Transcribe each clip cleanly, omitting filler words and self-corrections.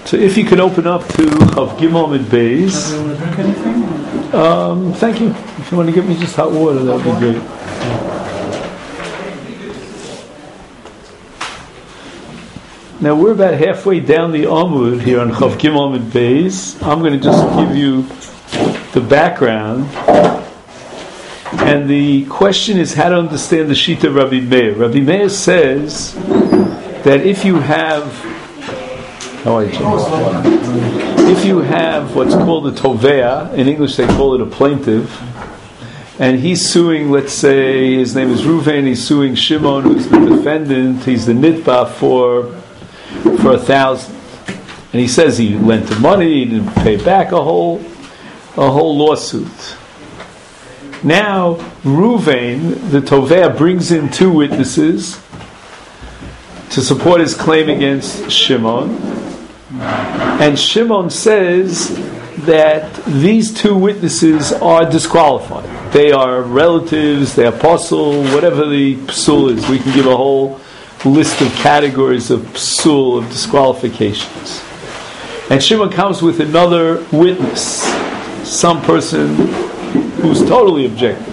So if you can open up to Chav Gimel and Beis. Thank you. If you want to give me just hot water, that would be great. Now we're about halfway down the Amud here on Chav Gimel and Beis. I'm going to just give you the background. And the question is how to understand the Shita of Rabbi Meir. Rabbi Meir says that if you have what's called a tovea, in English they call it a plaintiff, and he's suing, let's say his name is Reuven, he's suing Shimon, who's the defendant, he's the nitba for 1,000, and he says he lent him money, he didn't pay back a whole lawsuit. Now Reuven, the tovea, brings in two witnesses to support his claim against Shimon. And Shimon says that these two witnesses are disqualified. They are relatives, they are pasul, whatever the psul is. We can give a whole list of categories of psul, of disqualifications. And Shimon comes with another witness, some person who's totally objective.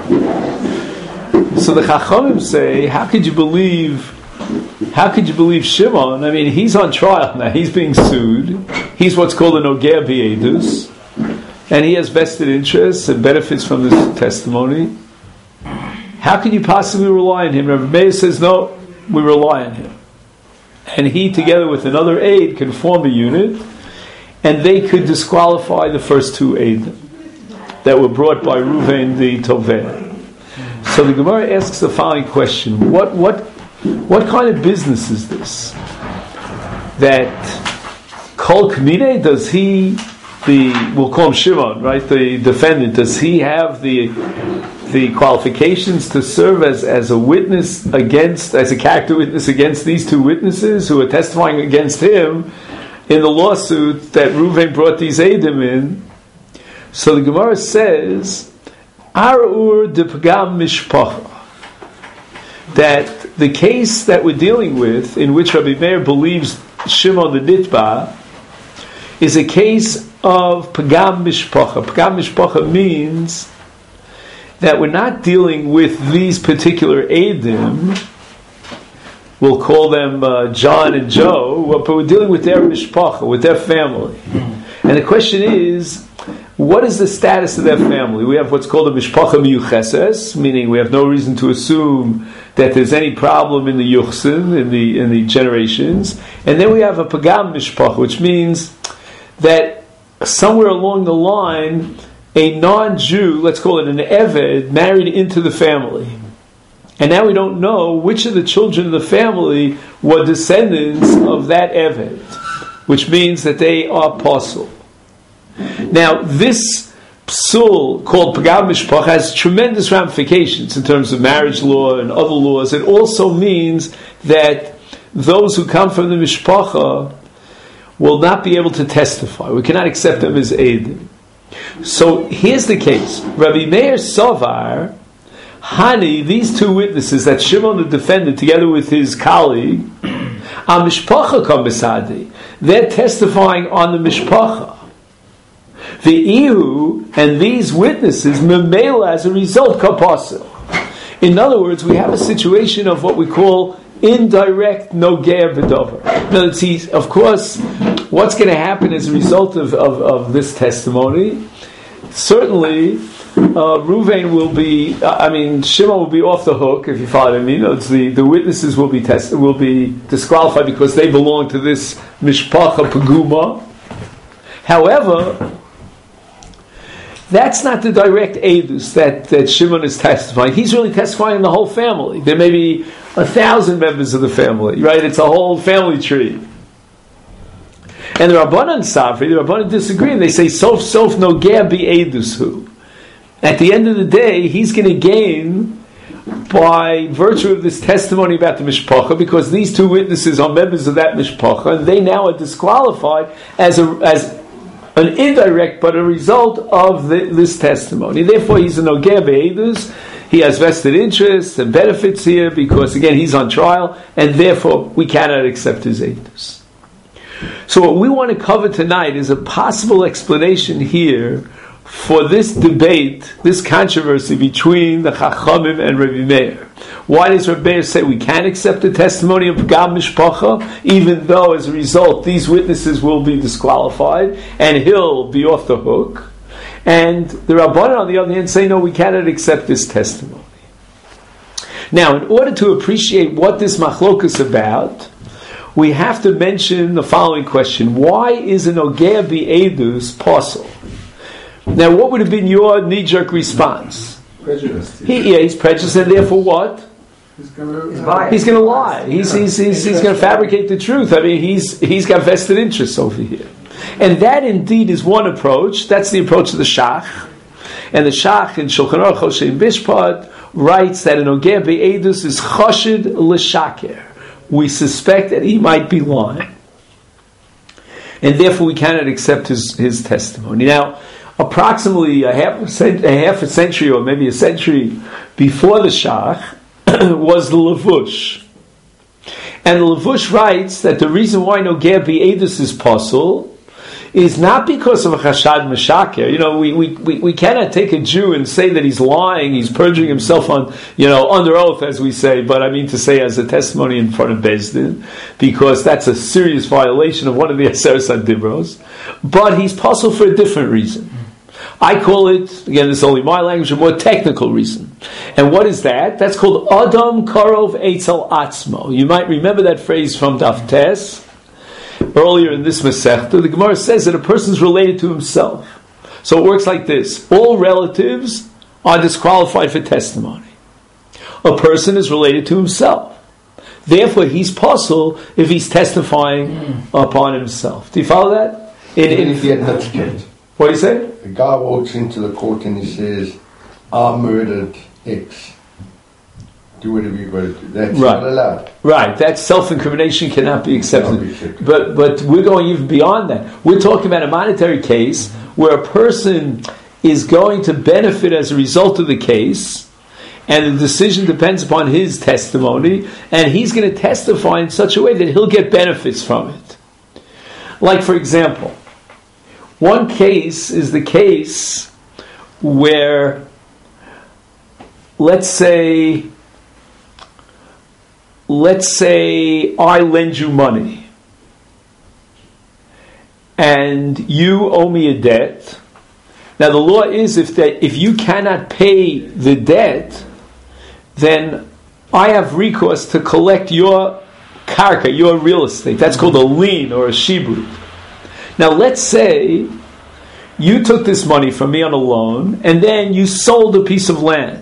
So the Chachamim say, how could you believe Shimon? I mean, he's on trial now. He's being sued. He's what's called an Ogea B'Edus, and he has vested interests and benefits from this testimony. How can you possibly rely on him? Rabbi Meir says, no, we rely on him. And he, together with another aide, can form a unit, and they could disqualify the first two aides that were brought by Reuven the Toveh. So the Gemara asks the following question: What kind of business is this? That Kol Kmine, does he, we'll call him Shimon, right? The defendant, does he have the qualifications to serve as a witness against, as a character witness against these two witnesses who are testifying against him in the lawsuit that Reuven brought these Eidim in? So the Gemara says, Ar'ur de Pagam Mishpacha, that the case that we're dealing with, in which Rabbi Meir believes Shimon the Nitba, is a case of Pagam Mishpacha. Pagam Mishpacha means that we're not dealing with these particular Eidim, we'll call them John and Joe, but we're dealing with their Mishpacha, with their family. And the question is, what is the status of their family? We have what's called a mishpacha miyucheses, meaning we have no reason to assume that there's any problem in the yuchsin, in the generations. And then we have a pagam mishpacha, which means that somewhere along the line, a non-Jew, let's call it an eved, married into the family. And now we don't know which of the children of the family were descendants of that eved, which means that they are pasul. Now, this psul called Pagam Mishpacha has tremendous ramifications in terms of marriage law and other laws. It also means that those who come from the Mishpacha will not be able to testify. We cannot accept them as Eidim. So here's the case. Rabbi Meir Sovar, Hani, these two witnesses that Shimon the defendant together with his colleague, are Mishpacha Kam Besadi. They're testifying on the Mishpacha. The Ihu and these witnesses memela as a result kapasil. In other words, we have a situation of what we call indirect nogea b'dover. Now, of course, what's going to happen as a result of this testimony? Certainly, Reuven will be. Shimon will be off the hook, if you follow what I mean. The witnesses will be disqualified because they belong to this mishpacha paguma. However, that's not the direct edus that Shimon is testifying. He's really testifying the whole family. There may be 1,000 members of the family, right? It's a whole family tree. And the Rabbanan Safri, the Rabbanan disagree, and they say, sof nogea bi edushu. At the end of the day, he's going to gain by virtue of this testimony about the mishpacha, because these two witnesses are members of that mishpacha, and they now are disqualified as an indirect, but a result of this testimony. Therefore, he's an ogea be'edus. He has vested interests and benefits here because, again, he's on trial, and therefore we cannot accept his edus. So what we want to cover tonight is a possible explanation here for this debate, this controversy between the Chachamim and Rabbi Meir. Why does Rabbi Meir say we can't accept the testimony of Pgam Mishpacha, even though as a result these witnesses will be disqualified and he'll be off the hook? And the Rabbanan on the other hand say no, we cannot accept this testimony. Now, in order to appreciate what this machlok is about, we have to mention the following question: why is an Ogea B'Edus possible? Now, what would have been your knee-jerk response? Prejudiced. He's prejudiced, and therefore what? He's going to lie. He's going to fabricate the truth. I mean, he's got vested interests over here, and that indeed is one approach. That's the approach of the Shach, and the Shach in Shulchan Aruch Hoshein Bishpat writes that an Ogea B'Edus is chashid l'shaker. We suspect that he might be lying, and therefore we cannot accept his testimony. Now, approximately a half a century or maybe a century before the Shach was the Levush. And the Levush writes that the reason why Nogea B'Edus is possible is not because of a Chashad Meshaker. You know, we cannot take a Jew and say that he's lying, he's perjuring himself on, under oath, as we say, but I mean to say as a testimony in front of Beis Din, because that's a serious violation of one of the Aseres HaDibros. But he's possible for a different reason. I call it, again, this is only my language, a more technical reason. And what is that? That's called Adam Karov Eitzel Atzmo. You might remember that phrase from Daf Tes. Earlier in this Masechta, the Gemara says that a person is related to himself. So it works like this. All relatives are disqualified for testimony. A person is related to himself. Therefore, he's possible if he's testifying upon himself. Do you follow that? If he had not killed. What do you say? The guy walks into the court and he says, I murdered X. Do whatever you've got to do. That's not allowed. Right, that self-incrimination cannot be accepted. But we're going even beyond that. We're talking about a monetary case where a person is going to benefit as a result of the case, and the decision depends upon his testimony, and he's going to testify in such a way that he'll get benefits from it. Like, for example, one case is the case where, let's say I lend you money and you owe me a debt. Now the law is if you cannot pay the debt, then I have recourse to collect your karka, your real estate. That's called a lien or a shibud. Now let's say you took this money from me on a loan and then you sold a piece of land.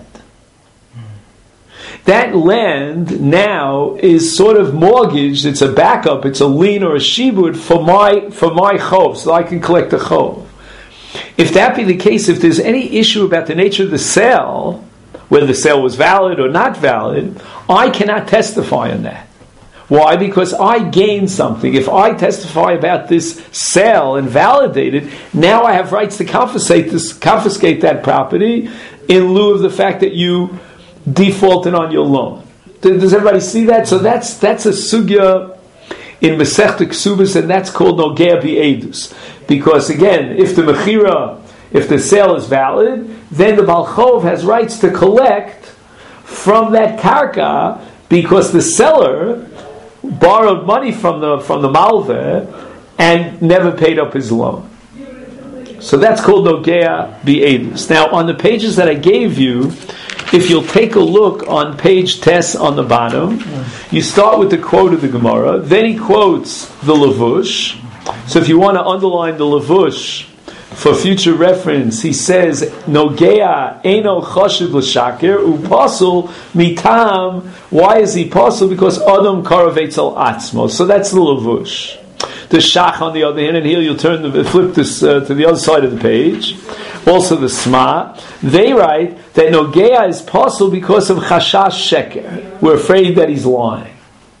That land now is sort of mortgaged, it's a backup, it's a lien or a shibud for my chov, so I can collect the chov. If that be the case, if there's any issue about the nature of the sale, whether the sale was valid or not valid, I cannot testify on that. Why? Because I gained something. If I testify about this sale and validate it, now I have rights to confiscate that property in lieu of the fact that you defaulted on your loan. Does everybody see that? So that's a sugya in Masechta Ksubas, and that's called Nogea B'Edus. Because again, if the sale is valid, then the Baal Chov has rights to collect from that karka because the seller borrowed money from the malveh and never paid up his loan. So that's called Nogea B'Edus. Now, on the pages that I gave you, if you'll take a look on page Tes on the bottom, you start with the quote of the Gemara, then he quotes the Levush. So if you want to underline the Levush for future reference, he says, Nogea Eino Chashiv L'Shaker Upasul Mitam. Why is he pasul? Because Adam Karavetzel Atzmo. So that's the Levush. The Shach, on the other hand, and here you'll flip this to the other side of the page. Also the Sma, they write that Nogea is pasul because of Chashash Sheker. We're afraid that he's lying.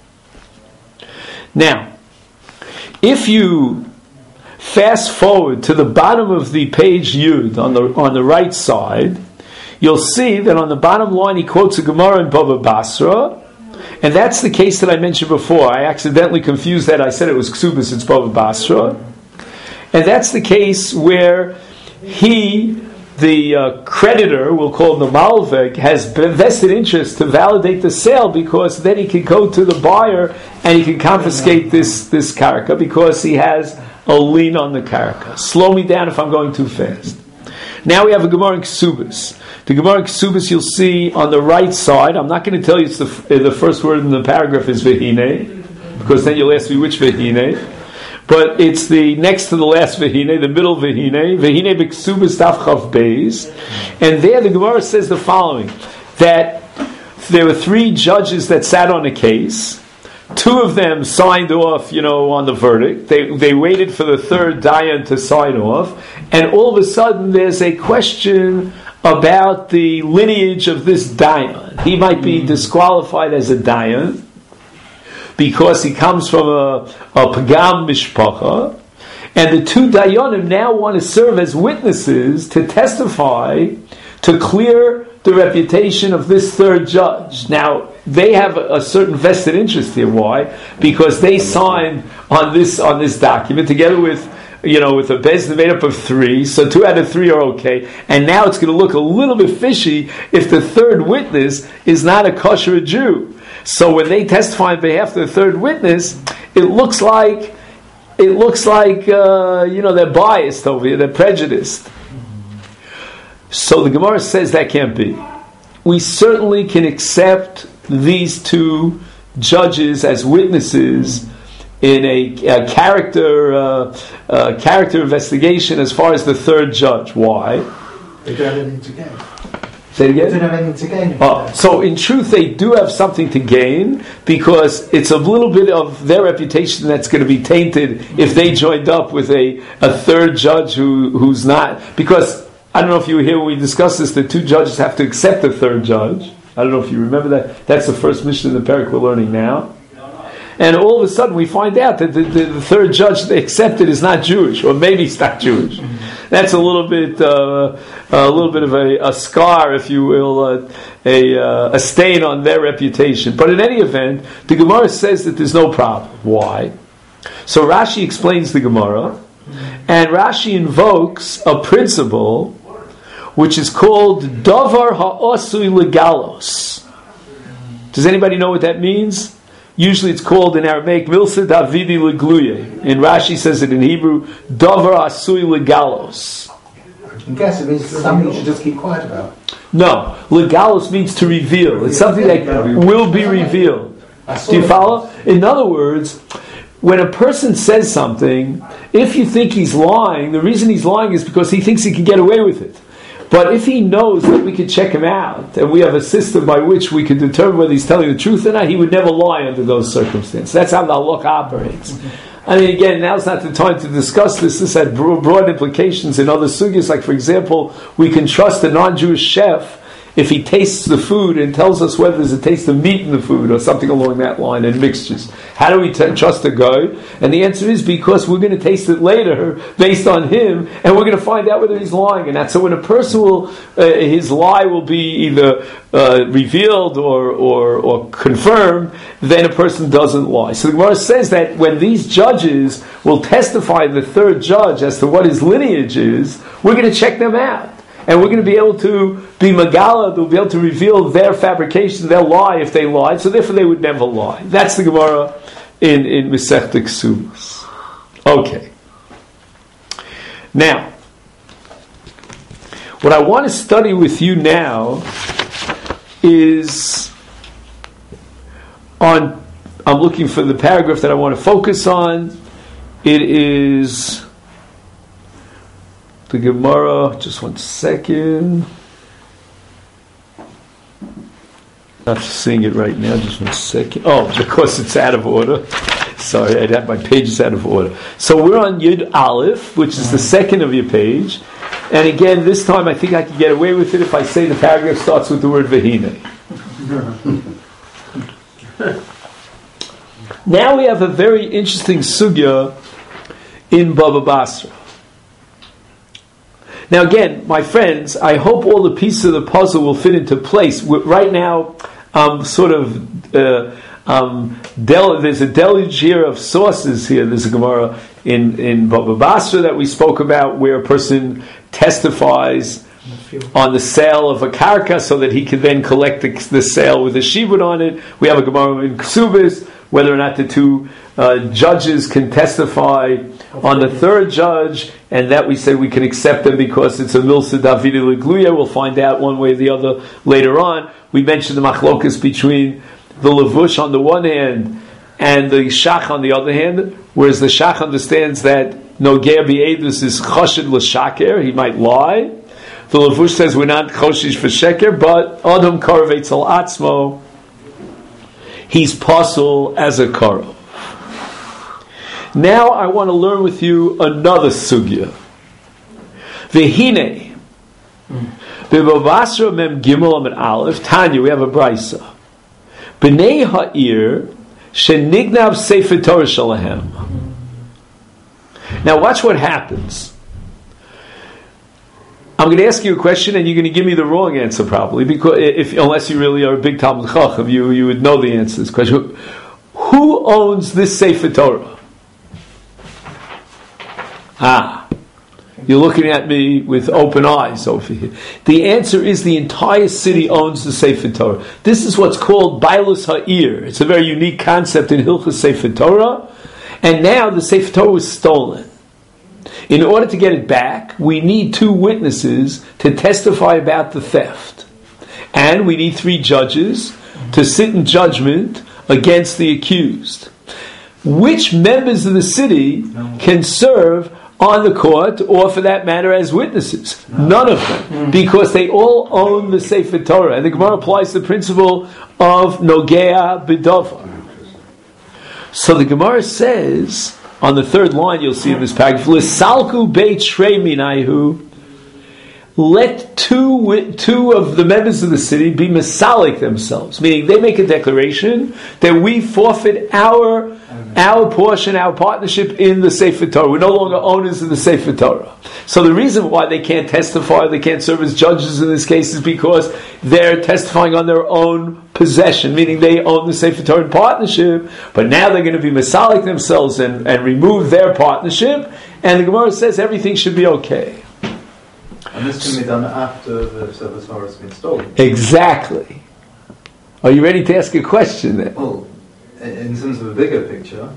Now, if you fast forward to the bottom of the page Yud on the right side, you'll see that on the bottom line he quotes a Gemara in Bava Basra, And that's the case that I mentioned before. I accidentally confused that. I said it was Ksubis, it's Bava Basra. And that's the case where he, the creditor, we'll call him the Malvek, has vested interest to validate the sale, because then he can go to the buyer and he can confiscate this karka because he has a lien on the karka. Slow me down if I'm going too fast. Now we have a Gemara in Ksubis. The Gemara in Ksubis you'll see on the right side. I'm not going to tell you it's the first word in the paragraph is Vehine, because then you'll ask me which Vehine. But it's the next to the last Vehine, the middle Vehine. Vehine B'Ksubis Daf Chav Beis. And there the Gemara says the following, that there were 3 judges that sat on a case. 2 of them signed off, on the verdict. They waited for the 3rd Dayan to sign off. And all of a sudden there's a question about the lineage of this Dayan. He might be disqualified as a Dayan because he comes from a Pagam Mishpacha. And the 2 Dayanim now want to serve as witnesses to testify to clear the reputation of this 3rd judge. Now, they have a certain vested interest here. Why? Because they signed on this document together with a Bezdin made up of 3, so 2 out of 3 are okay. And now it's going to look a little bit fishy if the 3rd witness is not a kosher Jew. So when they testify on behalf of the 3rd witness, it looks like they're biased over here, they're prejudiced. So the Gemara says that can't be. We certainly can accept these 2 judges as witnesses in a character investigation as far as the 3rd judge. Why? They don't have anything to gain. Say it again? They don't have anything to gain. So in truth they do have something to gain, because it's a little bit of their reputation that's going to be tainted if they joined up with a 3rd judge who's not. Because I don't know if you were here when we discussed this, the 2 judges have to accept the 3rd judge. I don't know if you remember that. That's the first mission in the parak we're learning now. And all of a sudden we find out that the 3rd judge they accepted is not Jewish, or maybe he's not Jewish. That's a little bit of a scar, if you will, a stain on their reputation. But in any event, the Gemara says that there's no problem. Why? So Rashi explains the Gemara, and Rashi invokes a principle which is called Davar Ha'osui Legalos. Does anybody know what that means? Usually it's called in Aramaic Milsa Davidi Legluye. And Rashi says it in Hebrew, Davar Asui Legalos. I guess it means something you should just keep quiet about. No, Legalos means to reveal. It's something that will be revealed. Do you follow? In other words, when a person says something, if you think he's lying, the reason he's lying is because he thinks he can get away with it. But if he knows that we can check him out, and we have a system by which we can determine whether he's telling the truth or not, he would never lie under those circumstances. That's how the halakha operates. I mean, again, now's not the time to discuss this. This had broad implications in other sugyas. Like, for example, we can trust a non-Jewish chef if he tastes the food and tells us whether there's a taste of meat in the food or something along that line, and mixtures. How do we trust a guy? And the answer is because we're going to taste it later based on him, and we're going to find out whether he's lying or not. So when a person will, his lie will be either revealed or confirmed, then a person doesn't lie. So the Gemara says that when these judges will testify, the 3rd judge, as to what his lineage is, we're going to check them out. And we're going to be able to be Megala, they'll be able to reveal their fabrication, their lie if they lied, so therefore they would never lie. That's the Gemara in Masechta Ksubos. Okay. Now, what I want to study with you now is I'm looking for the paragraph that I want to focus on. It is the Gemara, just 1 second. Not seeing it right now, just 1 second. Oh, because it's out of order. Sorry, I have my pages out of order. So we're on Yud Aleph, which is the second of your page. And again, this time I think I can get away with it if I say the paragraph starts with the word Vehine. Now we have a very interesting sugya in Bava Basra. Now again, my friends, I hope all the pieces of the puzzle will fit into place. Right now, sort of there's a deluge here of sources here. There's a Gemara in Baba Basra that we spoke about where a person testifies on the sale of a karka so that he can then collect the sale with a shibud on it. We have a Gemara in Ksubis, whether or not the two judges can testify on the third judge, and that we say we can accept them because it's a milsa davidi legluya. We'll find out one way or the other later on. We mentioned the machlokas between the levush on the one hand and the shach on the other hand, whereas the shach understands that nogea b'edus is choshed l'shaker, he might lie. The levush says we're not choshish for sheker, but adam karvetz al atzmo, he's pasul as a karov. Now I want to learn with you another sugya. V'hine b'Bavasra mem gimel amid aleph Tanya, we have a brisa. B'nei ha'ir shenignav sefer Torah shalahem. Now watch what happens. I'm going to ask you a question, and you're going to give me the wrong answer probably, because unless you really are a big Talmud Chacham, you would know the answer to this question. Who owns this sefer Torah? You're looking at me with open eyes over here. The answer is the entire city owns the Sefer Torah. This is what's called Bailus Ha'ir. It's a very unique concept in Hilchos Sefer Torah. And now the Sefer Torah was stolen. In order to get it back, we need 2 witnesses to testify about the theft. And we need 3 judges to sit in judgment against the accused. Which members of the city can serve on the court, or for that matter as witnesses? None of them, because they all own the Sefer Torah. And the Gemara applies the principle of Nogea B'Davar. So the Gemara says, on the 3rd line you'll see in this paragraph, L'salku beit shrei minayu, let two of the members of the city be masalik themselves, meaning they make a declaration that we forfeit our portion, our partnership in the Sefer Torah. We're no longer owners of the Sefer Torah. So the reason why they can't testify, they can't serve as judges in this case, is because they're testifying on their own possession, meaning they own the Sefer Torah in partnership, but now they're going to be masalik themselves and remove their partnership, and the Gemara says everything should be okay. And this can be done after the Sefer Torah has been stolen. Exactly. Are you ready to ask a question then? Well, in terms of a bigger picture,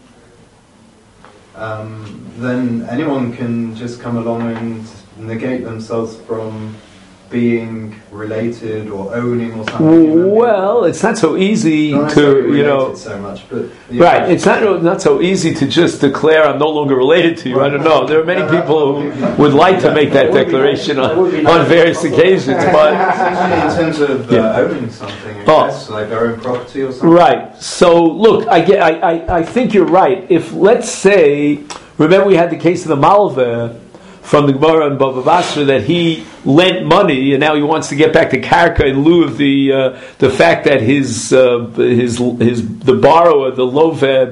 then anyone can just come along and negate themselves from being related or owning or something. Well, it's not so easy to, so much, but right. It's not so easy to just declare I'm no longer related to you. I don't know. There are many people who would like to make that declaration on various occasions, but in terms of owning something, I guess, like their own property or something. Right. So look, I think you're right. If let's say, remember we had the case of the Malveh from the Gemara and Baba Basra that he lent money and now he wants to get back the karka in lieu of the fact that the borrower, the loveb,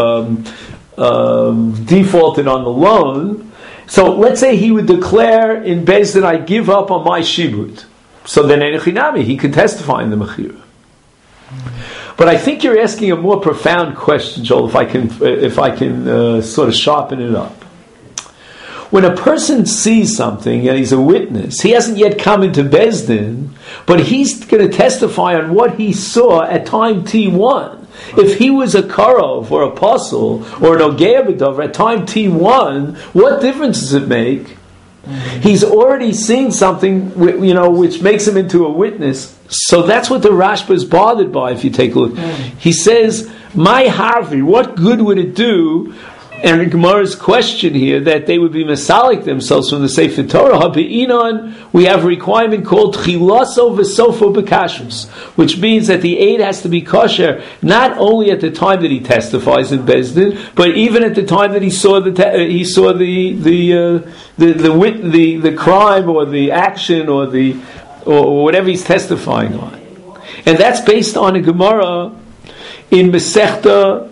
defaulted on the loan. So let's say he would declare in Beis Din, I give up on my shibud. So then Enechinami, he could testify in the Mechira. But I think you're asking a more profound question, Joel, if I can sort of sharpen it up. When a person sees something and he's a witness, he hasn't yet come into Beis Din, but he's going to testify on what he saw at time T1. If he was a Karov or a Apostle or an Ogea B'Davar at time T1, what difference does it make? He's already seen something, which makes him into a witness. So that's what the Rashba is bothered by. If you take a look, he says, "My Harvey, what good would it do?" And in Gemara's question here, that they would be masalik themselves from the Sefer Torah, Habi'inon, we have a requirement called Chilaso V'Sofo B'Kashrus, which means that the aid has to be kosher, not only at the time that he testifies in Beis Din, but even at the time that he saw the crime or the action or whatever he's testifying on. And that's based on a Gemara in Masechta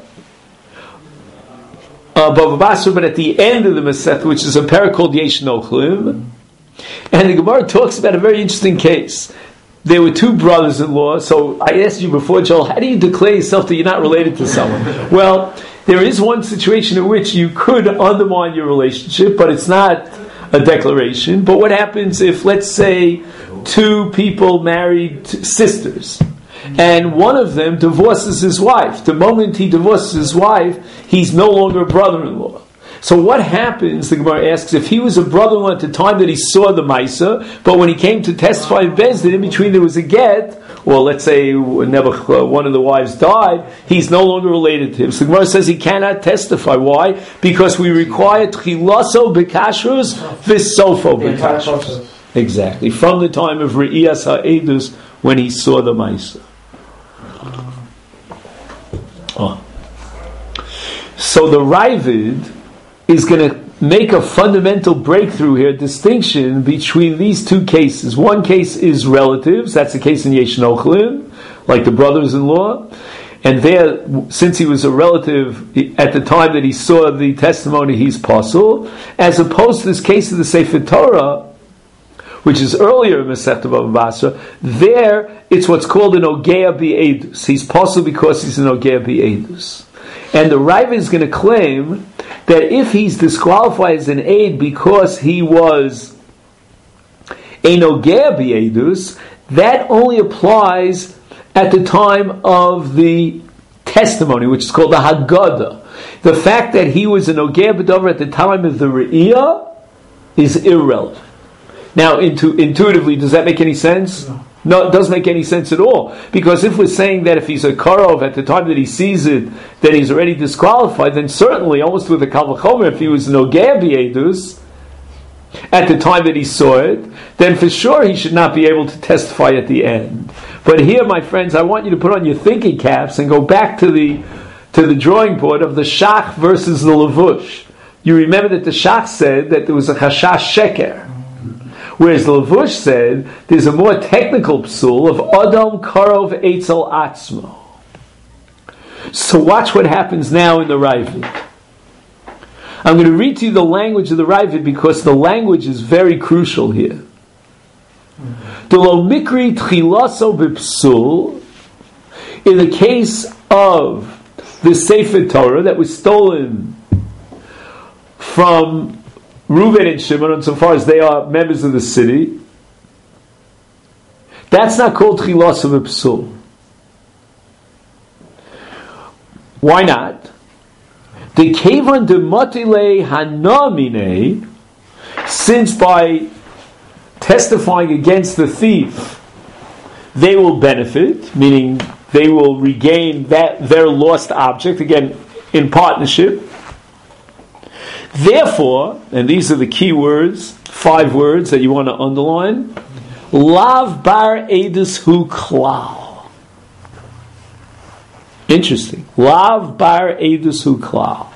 Bava Basra, but at the end of the Masechta, which is a parak called Yesh Nochlim, and the Gemara talks about a very interesting case. there were two brothers-in-law. So I asked you before, Joel, how do you declare yourself that you're not related to someone? Well, there is one situation in which you could undermine your relationship, but it's not a declaration. But what happens if, let's say, two people married sisters, and one of them divorces his wife? The moment he divorces his wife, he's no longer a brother-in-law. So what happens, the Gemara asks, if he was a brother-in-law at the time that he saw the Maisa, but when he came to testify in Beis Din, in between there was a get, or let's say one of the wives died, he's no longer related to him. So the Gemara says he cannot testify. Why? Because we require Tchilaso B'Kashrus V'Sofo B'Kashrus. Exactly. From the time of Re'iyas HaEdus, when he saw the Maisa. So the Ravid is going to make a fundamental breakthrough here, distinction between these two cases. One case is relatives, that's the case in Yesh Nochlim, like the brothers-in-law, and there, since he was a relative at the time that he saw the testimony, he's pasul, as opposed to this case of the Sefer Torah, which is earlier in Masechta Bava Basra. There, it's what's called an Ogea B'Eidus. He's pasul because he's an Ogea B'Eidus. And the Rav is going to claim that if he's disqualified as an aid because he was a Nogea B'Eidus, that only applies at the time of the testimony, which is called the Haggadah. The fact that he was a Nogea B'Dover at the time of the Re'iyah is irrelevant. Now, intuitively, does that make any sense? No, it doesn't make any sense at all. Because if we're saying that if he's a Karov at the time that he sees it, that he's already disqualified, then certainly, almost with a Kal V'chomer, if he was Nogea B'Eidus at the time that he saw it, then for sure he should not be able to testify at the end. But here, my friends, I want you to put on your thinking caps and go back to the drawing board of the Shach versus the Levush. You remember that the Shach said that there was a Chashash Sheker. Whereas the Levush said there's a more technical psul of Adam Karov Eitzel Atzmo. So watch what happens now in the Ravid. I'm going to read to you the language of the Ravid because the language is very crucial here. Delo Mikri Tchilaso B'Psul, in the case of the Sefer Torah that was stolen from Reuben and Shimon, and so far as they are members of the city, that's not called Tchilas of a Psul. Why not? The Kevan de Motile Hanamine, since by testifying against the thief, they will benefit, meaning they will regain their lost object, again, in partnership. Therefore, and these are the key words, 5 words that you want to underline, Lav bar edus hu klal. Interesting. Lav bar edus hu klal.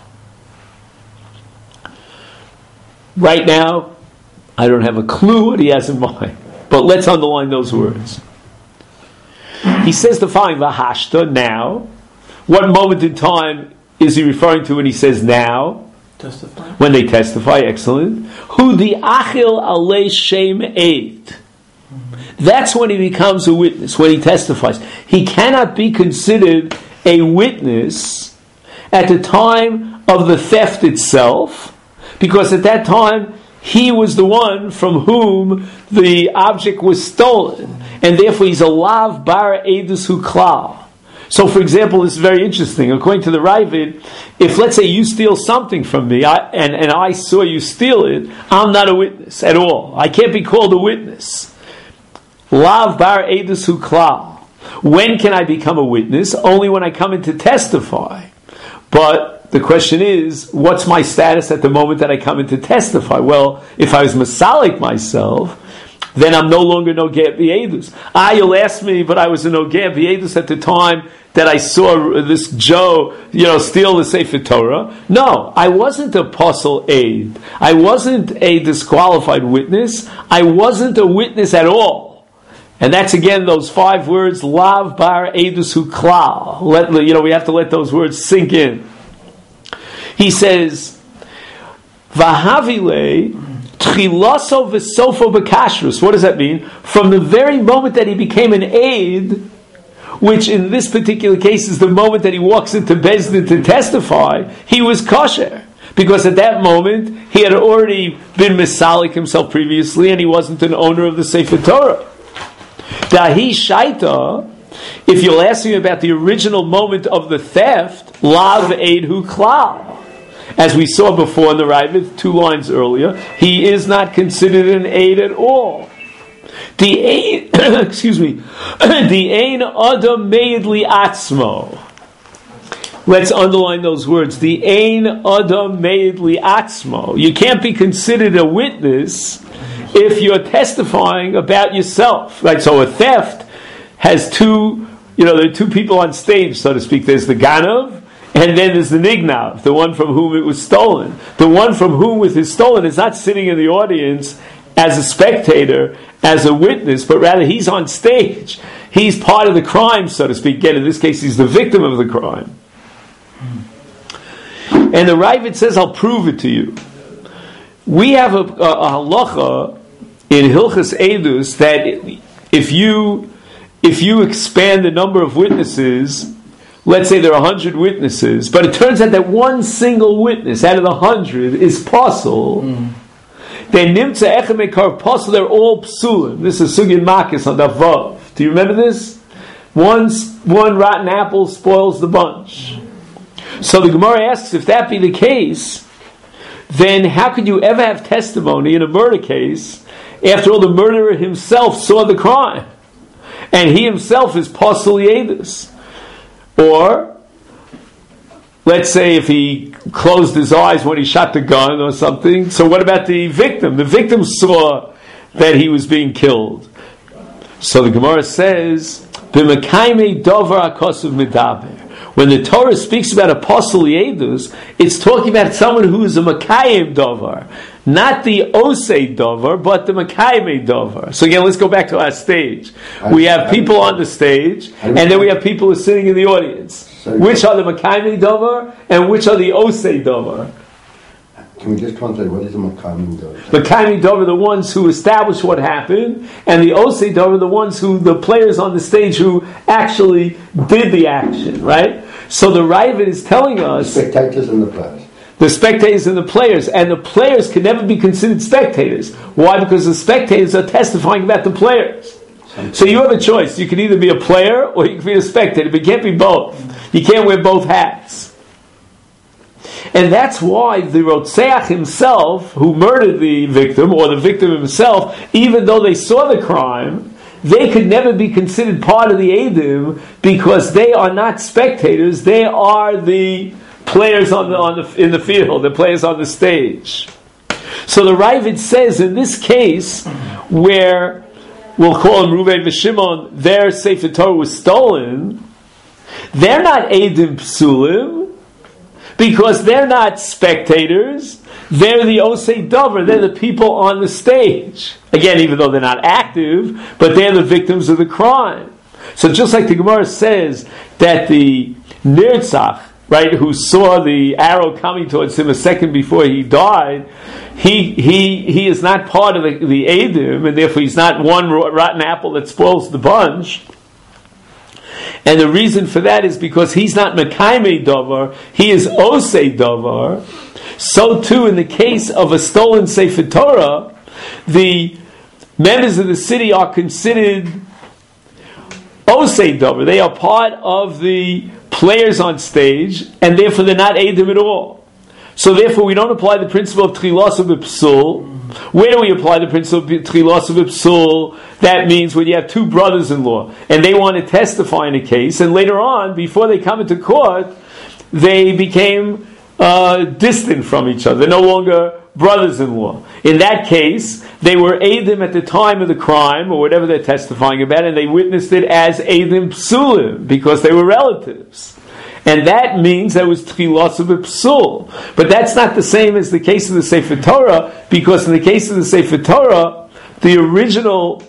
Right now, I don't have a clue what he has in mind, but let's underline those words. He says the following, Vahashta, now. What moment in time is he referring to when he says now? Testify. When they testify, excellent. Who the achil alei shem eid. That's when he becomes a witness, when he testifies. He cannot be considered a witness at the time of the theft itself, because at that time he was the one from whom the object was stolen, and therefore he's a lav bar edus hu klal. So, for example, this is very interesting. According to the Ravid, if, let's say, you steal something from me, and I saw you steal it, I'm not a witness at all. I can't be called a witness. Lav bar edus hu klal. When can I become a witness? Only when I come in to testify. But the question is, what's my status at the moment that I come in to testify? Well, if I was masalik myself, then I'm no longer Nogea B'Eidus. You'll ask me, but I was a Nogea B'Eidus at the time that I saw this Joe, steal the Sefer Torah. No, I wasn't a apostle aid. I wasn't a disqualified witness. I wasn't a witness at all. And that's again those 5 words, Lav bar edus hu klal. We have to let those words sink in. He says, Vahavile Tchilaso v'sofo b'kashrus. What does that mean? From the very moment that he became an aid, which in this particular case is the moment that he walks into Beis Din to testify, he was kosher. Because at that moment, he had already been misalik himself previously, and he wasn't an owner of the Sefer Torah. Dahi shaita, if you'll ask me about the original moment of the theft, lav eid hu klal. As we saw before in the Ravid, 2 lines earlier, he is not considered an aid at all. The aid, excuse me, the ein adam meid li atzmo. Let's underline those words. The ein adam meid li atzmo. You can't be considered a witness if you're testifying about yourself. Right? So a theft has two, there are 2 people on stage, so to speak. There's the ganav, and then there's the nignav, the one from whom it was stolen. The one from whom it is stolen is not sitting in the audience as a spectator, as a witness, but rather he's on stage. He's part of the crime, so to speak. Again, in this case, he's the victim of the crime. And the Ravid says, I'll prove it to you. We have a halacha in Hilchas Eidus that if you expand the number of witnesses, let's say there are 100 witnesses, but it turns out that one single witness out of the 100 is pasul, then nimtza echem ekar pasul, they're all psulim. This is Sugin Makis on the Vav. Do you remember this? One rotten apple spoils the bunch. So the Gemara asks, if that be the case, then how could you ever have testimony in a murder case after all the murderer himself saw the crime? And he himself is pasul yedus. Or, let's say if he closed his eyes when he shot the gun or something. So what about the victim? The victim saw that he was being killed. So the Gemara says, "B'mekayme dover hakosuv medaber." When the Torah speaks about a pasul yedus, it's talking about someone who is a mekayim dover, not the osei dover, but the mekayim dover. So again, let's go back to our stage. We have people on the stage, and then we have people who are sitting in the audience. Which are the mekayim dover, and which are the osei dover? Can we just translate what is a mekayim dover? Mekayim dover are the ones who establish what happened, and the osei dover are the ones who, the players on the stage who actually did the action, right? So the Ravid is telling us Spectators and the players. The spectators and the players can never be considered spectators. Why? Because the spectators are testifying about the players. So you have a choice. You can either be a player or you can be a spectator, but you can't be both. You can't wear both hats. And that's why the Rotzeach himself, who murdered the victim, or the victim himself, even though they saw the crime, they could never be considered part of the Eidim because they are not spectators, they are the players in the field, the players on the stage. So the Ravid says in this case, where we'll call them Reuven and Shimon, their Sefer Torah was stolen, they're not Eidim Psulim, because they're not spectators, they're the Osei Dover, they're the people on the stage. Again, even though they're not active, but they're the victims of the crime. So just like the Gemara says that the Nirtzach, right, who saw the arrow coming towards him a second before he died, he is not part of the Eidim, and therefore he's not one rotten apple that spoils the bunch. And the reason for that is because he's not Mekayme Dover, he is Osei Dover. So too in the case of a stolen Sefer Torah, the members of the city are considered Osei Dover. They are part of the players on stage, and therefore they're not Eidim at all. So therefore we don't apply the principle of Tchilas of Psul. Where do we apply the principle of Tchilas of Psul? That means when you have 2 brothers-in-law, and they want to testify in a case, and later on, before they come into court, they became distant from each other. They're no longer brothers-in-law. In that case, they were Eidim at the time of the crime, or whatever they're testifying about, and they witnessed it as Eidim Psulim, because they were relatives. And that means there was Tchilas of Psul. But that's not the same as the case of the Sefer Torah, because in the case of the Sefer Torah, the original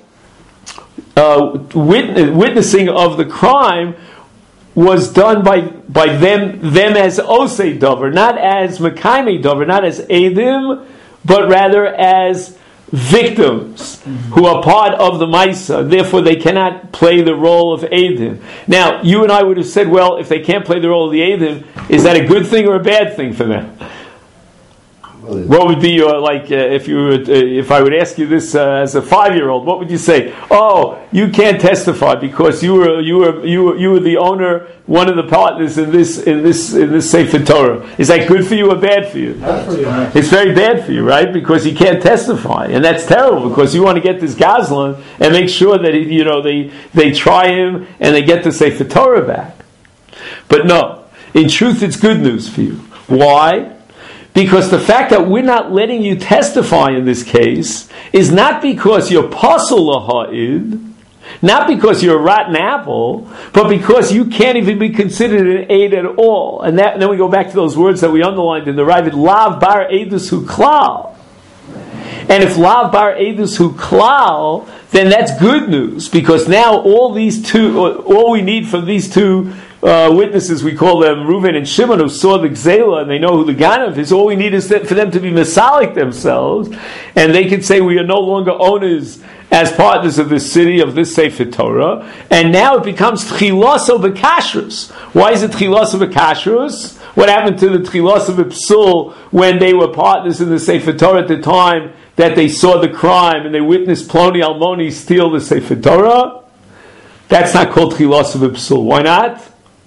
witnessing of the crime was done by them as Osei Dover, not as Mekayme Dover, not as Eidim but rather as victims who are part of the Maisa. Therefore, they cannot play the role of Eidim. Now, you and I would have said, well, if they can't play the role of the Eidim, is that a good thing or a bad thing for them? What would be your, if I would ask you this as a 5-year-old, what would you say? Oh, you can't testify because you were the owner, one of the partners in this Sefer Torah. Is that good for you or bad for you? It's very bad for you, right? Because you can't testify, and that's terrible because you want to get this Gazlan and make sure that they try him and they get the Sefer Torah back. But no, in truth, it's good news for you. Why? Because the fact that we're not letting you testify in this case is not because you're pasul laha'id, not because you're a rotten apple, but because you can't even be considered an aid at all. And then we go back to those words that we underlined in the Ravid, lav bar eidus hu klal. And if lav bar eidus hu klal, then that's good news, because now all we need from these two witnesses, we call them Reuven and Shimon, who saw the Gzela and they know who the Ganav is. All we need is for them to be Masalik themselves, and they can say we are no longer owners as partners of this city, of this Sefer Torah, and now it becomes Tchilaso B'Kashrus. Why is it Tchilaso B'Kashrus? What happened to the Tchilaso B'Psul when they were partners in the Sefer Torah at the time that they saw the crime and they witnessed Ploni Almoni steal the Sefer Torah? That's not called Tchilaso B'Psul. Why not?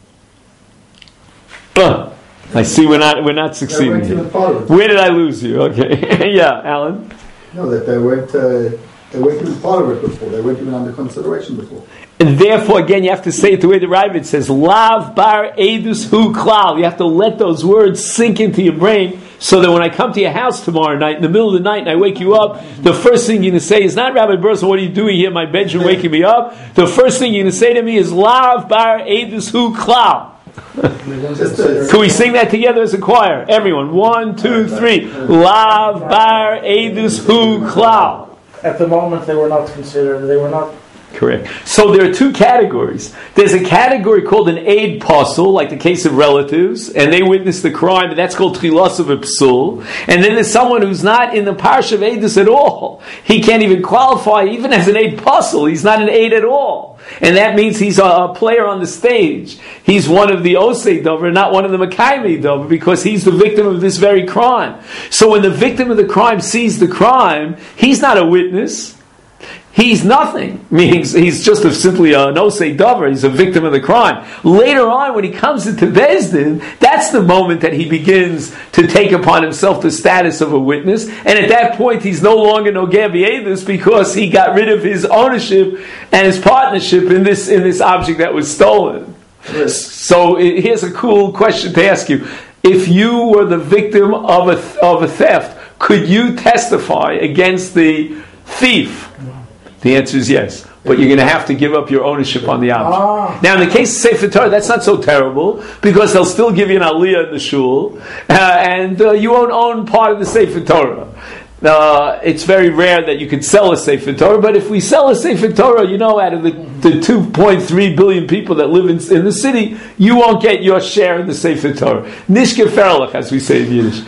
I see we're not succeeding. Where did I lose you? Okay, yeah, Alan. No, that they weren't even part of it before. They weren't even under consideration before. And therefore, again, you have to say it the way the Ravid says, "Lav bar edus hu klal." You have to let those words sink into your brain, so that when I come to your house tomorrow night, in the middle of the night, and I wake you up, the first thing you're going to say is not, "Rabbi Burson, what are you doing here in my bedroom, waking me up?" The first thing you're going to say to me is, "Lav bar edus hu klal." Can we sing that together as a choir? Everyone, 1, 2, 3. Lav bar edus hu klal. At the moment, they were not considered. They were not. Correct. So there are two categories. There's a category called an aid pasul, like the case of relatives, and they witness the crime, and that's called tchilas of a psul. And then there's someone who's not in the parsha of eidus at all. He can't even qualify, even as an aid pasul. He's not an aid at all. And that means he's a player on the stage. He's one of the osei dover, not one of the mekaymi dover, because he's the victim of this very crime. So when the victim of the crime sees the crime, he's not a witness. He's nothing. Meaning he's just simply an osei dover. He's a victim of the crime. Later on, when he comes into Bezdin, that's the moment that he begins to take upon himself the status of a witness. And at that point, he's no longer nogeh b'edus because he got rid of his ownership and his partnership in this object that was stolen. Yes. So here's a cool question to ask you: if you were the victim of a theft, could you testify against the thief? The answer is yes. But you're going to have to give up your ownership on the object. Now, in the case of Sefer Torah, that's not so terrible, because they'll still give you an aliyah in the shul, and you won't own part of the Sefer Torah. It's very rare that you could sell a Sefer Torah, but if we sell a Sefer Torah, out of the 2.3 billion people that live in the city, you won't get your share in the Sefer Torah. Nishke ferlach, as we say in Yiddish.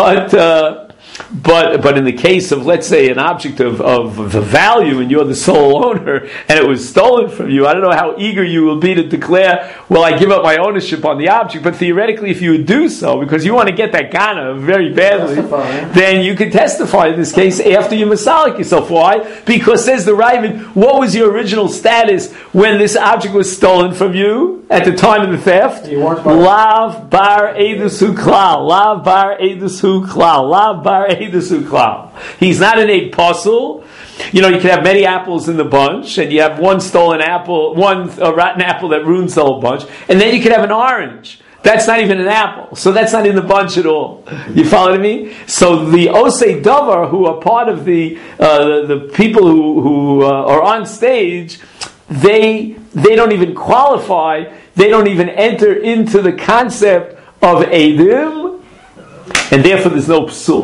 But in the case of, let's say, an object of the value, and you're the sole owner, and it was stolen from you, I don't know how eager you will be to declare, well, I give up my ownership on the object. But theoretically, if you would do so, because you want to get that Ghana very badly, then you could testify in this case after you masalik yourself. Why? Because, says the Ravid, what was your original status when this object was stolen from you at the time of the theft? Lav bar edus hu klal. Lav bar edus hu klal. Lav bar edus hu klal. He's not an aid pasul. You can have many apples in the bunch, and you have one stolen apple, a rotten apple that ruins the whole bunch, and then you could have an orange. That's not even an apple, so that's not in the bunch at all. You follow me? So the osei davar, who are part of the people who are on stage, they don't even qualify. They don't even enter into the concept of edim, and therefore there's no psul.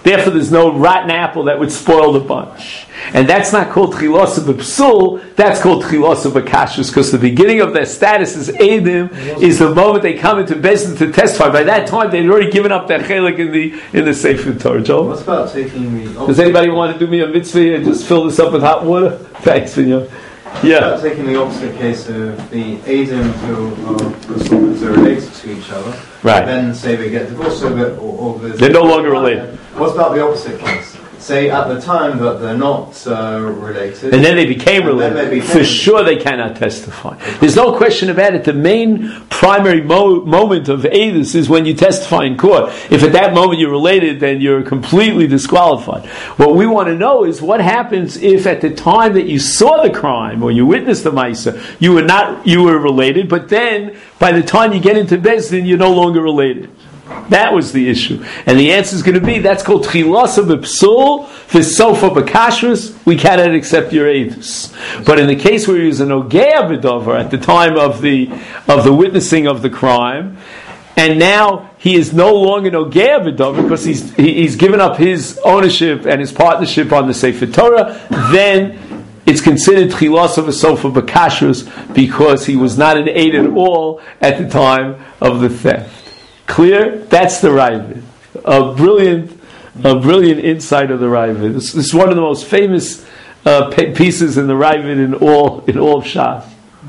Therefore, there's no rotten apple that would spoil the bunch. And that's not called Tchilosa B'Psul, that's called Tchilosa B'Kashrus, because the beginning of their status as Eidim is the moment they come into Beis Din to testify. By that time, they'd already given up their chelik in the Sefer Torah. Joel? What about taking the... Does anybody want to do me a mitzvah and just fill this up with hot water? Thanks, Vinyo. Yeah. Taking the opposite case of the Eidim who are related to each other, right? Then say they get divorced, so that they're no longer related. What about the opposite case? Say at the time that they're not related, and then they became related. For sure, they cannot testify. There's no question about it. The main primary moment of Eidus is when you testify in court. If at that moment you're related, then you're completely disqualified. What we want to know is what happens if at the time that you saw the crime or you witnessed the Maisa, you were related, but then by the time you get into Beis Din, you're no longer related. That was the issue. And the answer is going to be, that's called Tchilasa B'Psul, V'Sofa B'Kashrus, we cannot accept your Eidus. But in the case where he was an Ogea B'Dover at the time of the witnessing of the crime, and now he is no longer an Ogea B'Dover because he's given up his ownership and his partnership on the Sefer Torah, then it's considered Tchilasa V'Sofa B'Kashrus because he was not an Eid at all at the time of the theft. Clear? That's the Ravid. A brilliant insight of the Ravid. This is one of the most famous pieces in the Ravid in all of Shas.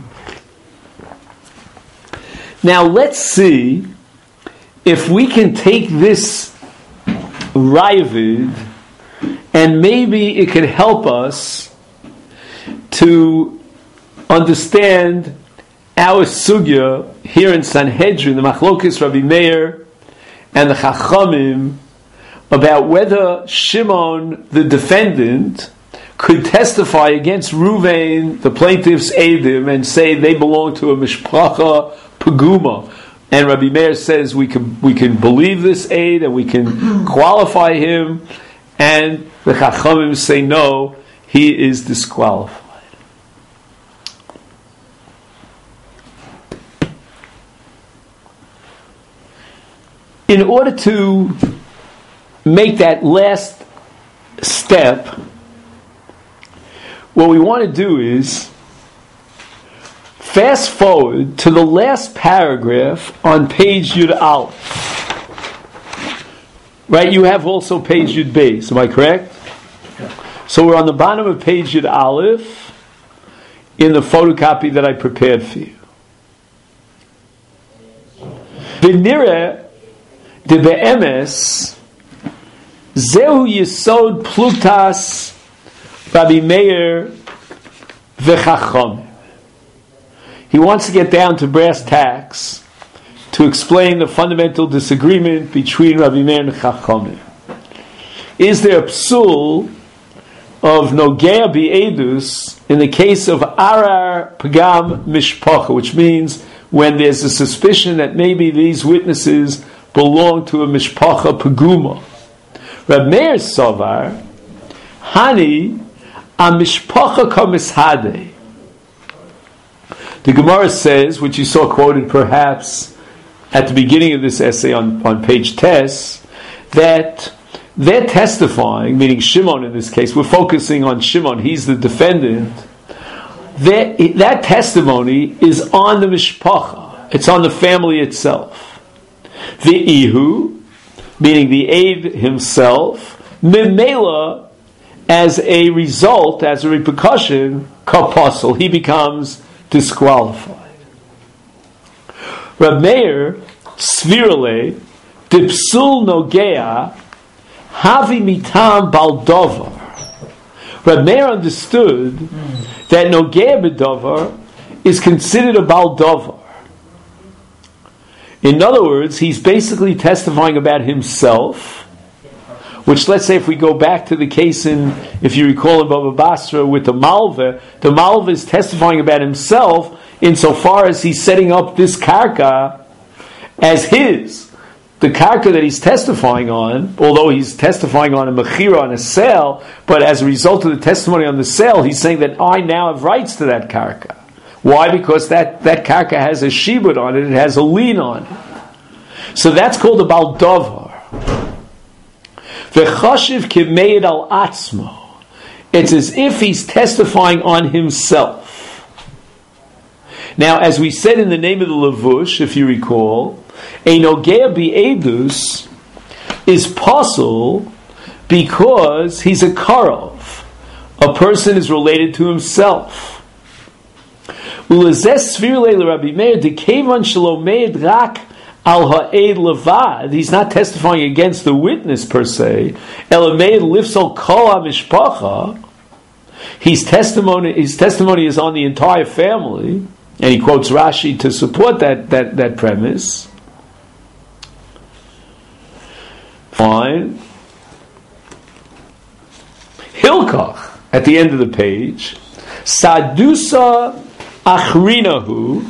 Now let's see if we can take this Ravid and maybe it could help us to understand our sugya here in Sanhedrin, the Machlokes Rabbi Meir and the Chachamim, about whether Shimon, the defendant, could testify against Ruvain, the plaintiff's Eidim, and say they belong to a Mishpacha Paguma. And Rabbi Meir says we can believe this Eid and we can qualify him, and the Chachamim say no, he is disqualified. In order to make that last step, what we want to do is fast forward to the last paragraph on page Yud Aleph. Right? You have also page Yud Beis, am I correct? So we're on the bottom of page Yud Aleph in the photocopy that I prepared for you. V'nireh de be'emes zehu yesod plutas Rabbi Meir v'chacham. He wants to get down to brass tacks to explain the fundamental disagreement between Rabbi Meir and Chachamim. Is there a psul of nogea bi'edus in the case of arar pagam mishpacha, which means when there's a suspicion that maybe these witnesses belong to a mishpacha paguma? Rab Meir Savar Hani a mishpacha kamishade. The Gemara says, which you saw quoted perhaps at the beginning of this essay on page Tes, that they're testifying, meaning Shimon in this case, we're focusing on Shimon, he's the defendant, that testimony is on the mishpacha, it's on the family itself. The Ihu, meaning the Eid himself, Mimela, as a result, as a repercussion, kaposel, he becomes disqualified. Rab Meir, Svirale, Dipsul Nogea, Havi Mitam Baldovar. Rab Meir understood that Nogea Bedovar is considered a Baldovar. In other words, he's basically testifying about himself, which, let's say, if we go back to the case if you recall in Baba Basra with the Malva is testifying about himself insofar as he's setting up this karka as his. The karka that he's testifying on, although he's testifying on a mechira, on a sale, but as a result of the testimony on the sale, he's saying that I now have rights to that karka. Why? Because that karka has a shibud on it, it has a lien on it. So that's called a baldovar. V'chashiv kimeid al atzmo. It's as if he's testifying on himself. Now, as we said in the name of the Levush, if you recall, a nogea bi'edus is possible because he's a karov. A person is related to himself. Ulazes svirle l'Rabbi Meir dekevan shelo meid rak al ha'ed levad. He's not testifying against the witness per se. Elameid lifsol kol ha'mishpacha. His testimony is on the entire family, and he quotes Rashi to support that premise. Fine. Hilkach at the end of the page. Sadusa achrinahu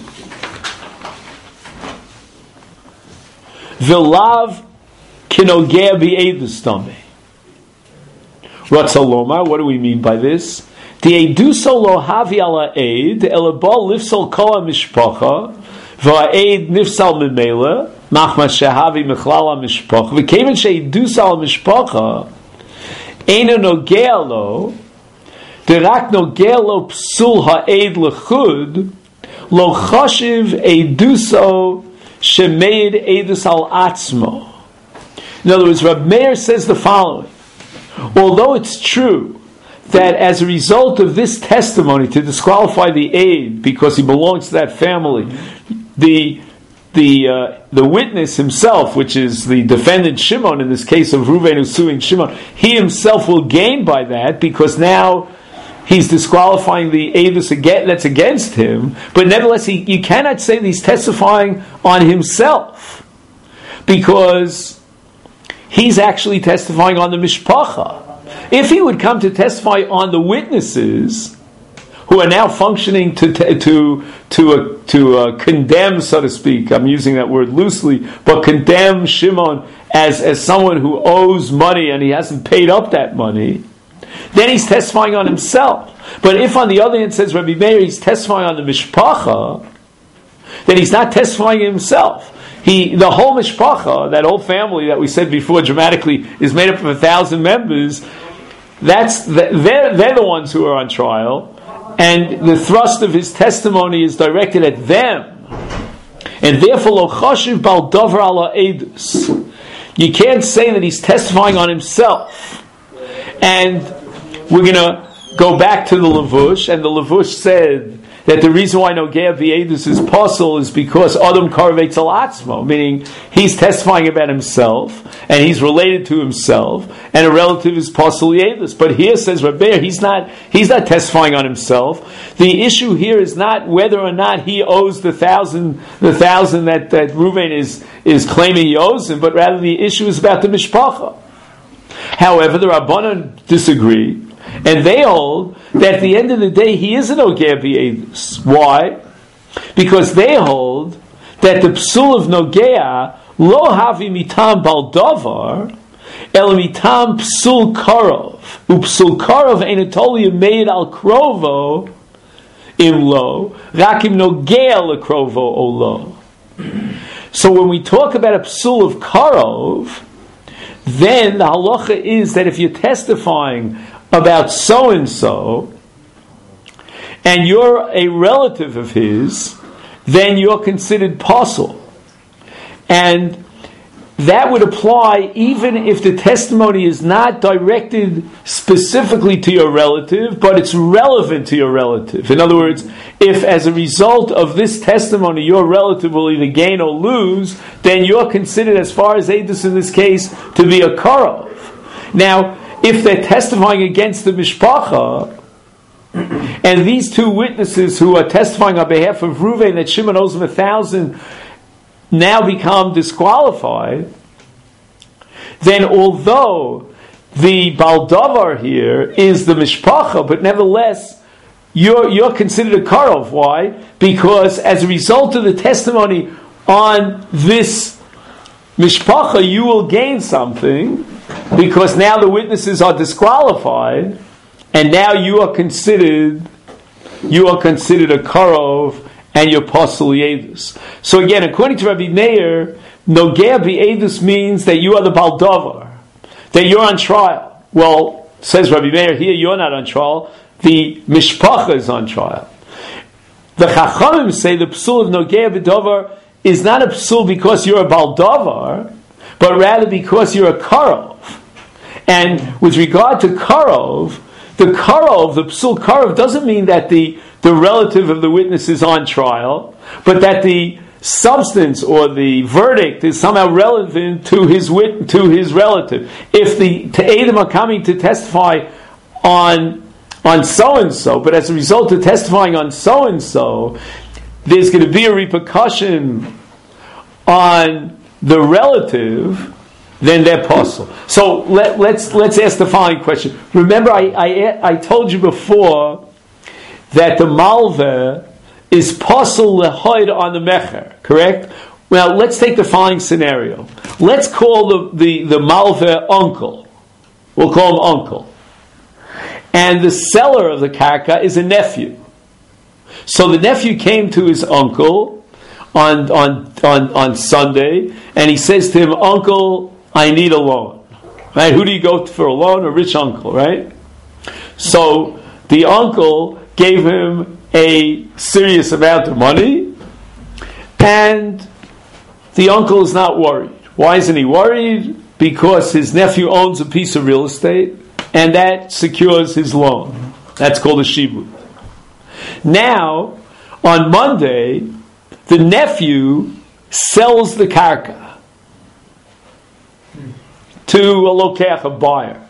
v'lav kinogea bi'edustame. Ratzaloma, what do we mean by this? The eduso lo havi ala eid elabol lifsal kol mishpacha va'eid nifsal memela machmas shehavi mechlal mishpacha v'keven she'edusal mishpacha eino nogea lo derak nogea lo psul ha'eid lechud lo chashiv eduso shemeid edus al atzmo. In other words, Rab Meir says the following: although it's true that as a result of this testimony to disqualify the aide because he belongs to that family, the witness himself, which is the defendant Shimon in this case of Reuven who's suing Shimon, he himself will gain by that because now he's disqualifying the aidus that's against him. But nevertheless, you cannot say that he's testifying on himself because he's actually testifying on the mishpacha. If he would come to testify on the witnesses who are now functioning to condemn, so to speak, I'm using that word loosely, but condemn Shimon as someone who owes money and he hasn't paid up that money, then he's testifying on himself. But if on the other hand says Rabbi Meir, he's testifying on the mishpacha, then he's not testifying himself. The whole mishpacha, that whole family that we said before dramatically, is made up of 1,000 members. They're the ones who are on trial, and the thrust of his testimony is directed at them. And therefore, lo chashiv bal davar ala edus. You can't say that he's testifying on himself. And we're going to go back to the Levush, and the Levush said that the reason why Nogea V'edus is possible is because Adam Karvetz al Atzmo, meaning he's testifying about himself, and he's related to himself, and a relative is possible V'edus. But here says Rabbeir, he's not testifying on himself. The issue here is not whether or not he owes the thousand that Reuven is claiming he owes him, but rather the issue is about the Mishpacha. However, the Rabbanan disagree, and they hold that at the end of the day he is an Nogea B'edus. Why? Because they hold that the psul of Nogea lo havi mitam bal davar el mitam psul karov upsul karov enatoli made al krovo im lo rakim Nogea lekrovo o lo. So when we talk about a psul of karov, then the halacha is that if you're testifying about so-and-so, and you're a relative of his, then you're considered pasul. And that would apply even if the testimony is not directed specifically to your relative, but it's relevant to your relative. In other words, if as a result of this testimony your relative will either gain or lose, then you're considered, as far as Eidus in this case, to be a karov. Now, if they're testifying against the mishpacha, and these two witnesses who are testifying on behalf of Reuven that Shimon owes him 1,000 now become disqualified, then although the baldavar here is the mishpacha, but nevertheless you're considered a karov. Why? Because as a result of the testimony on this mishpacha, you will gain something, because now the witnesses are disqualified, and now you are considered a karov, and you're pasul yedus. So again, according to Rabbi Meir, Nogea B'edus means that you are the baldavar. that you're on trial. Well, says Rabbi Meir, here you're not on trial. The mishpacha is on trial. The Chachamim say the psul of Nogea B'Dovar is not a psul because you're a Baldavar, but rather because you're a Karov. And with regard to Karov, the psul Karov doesn't mean that the relative of the witness is on trial, but that the substance or the verdict is somehow relevant to his relative. If the Eidim are coming to testify on so-and-so, but as a result of testifying on so-and-so, there's going to be a repercussion on the relative, then they're possible. So let's ask the following question. Remember, I told you before that the malveh is possible lehoid on the mecher, correct? Well, let's take the following scenario. Let's call the malveh uncle. We'll call him uncle. And the seller of the karka is a nephew. So the nephew came to his uncle on Sunday, and he says to him, "Uncle, I need a loan." Right? Who do you go to for a loan? A rich uncle, right? So the uncle gave him a serious amount of money, and the uncle is not worried. Why isn't he worried? Because his nephew owns a piece of real estate, and that secures his loan. That's called a shibud. Now, on Monday, the nephew sells the karka to a lokeach, a buyer.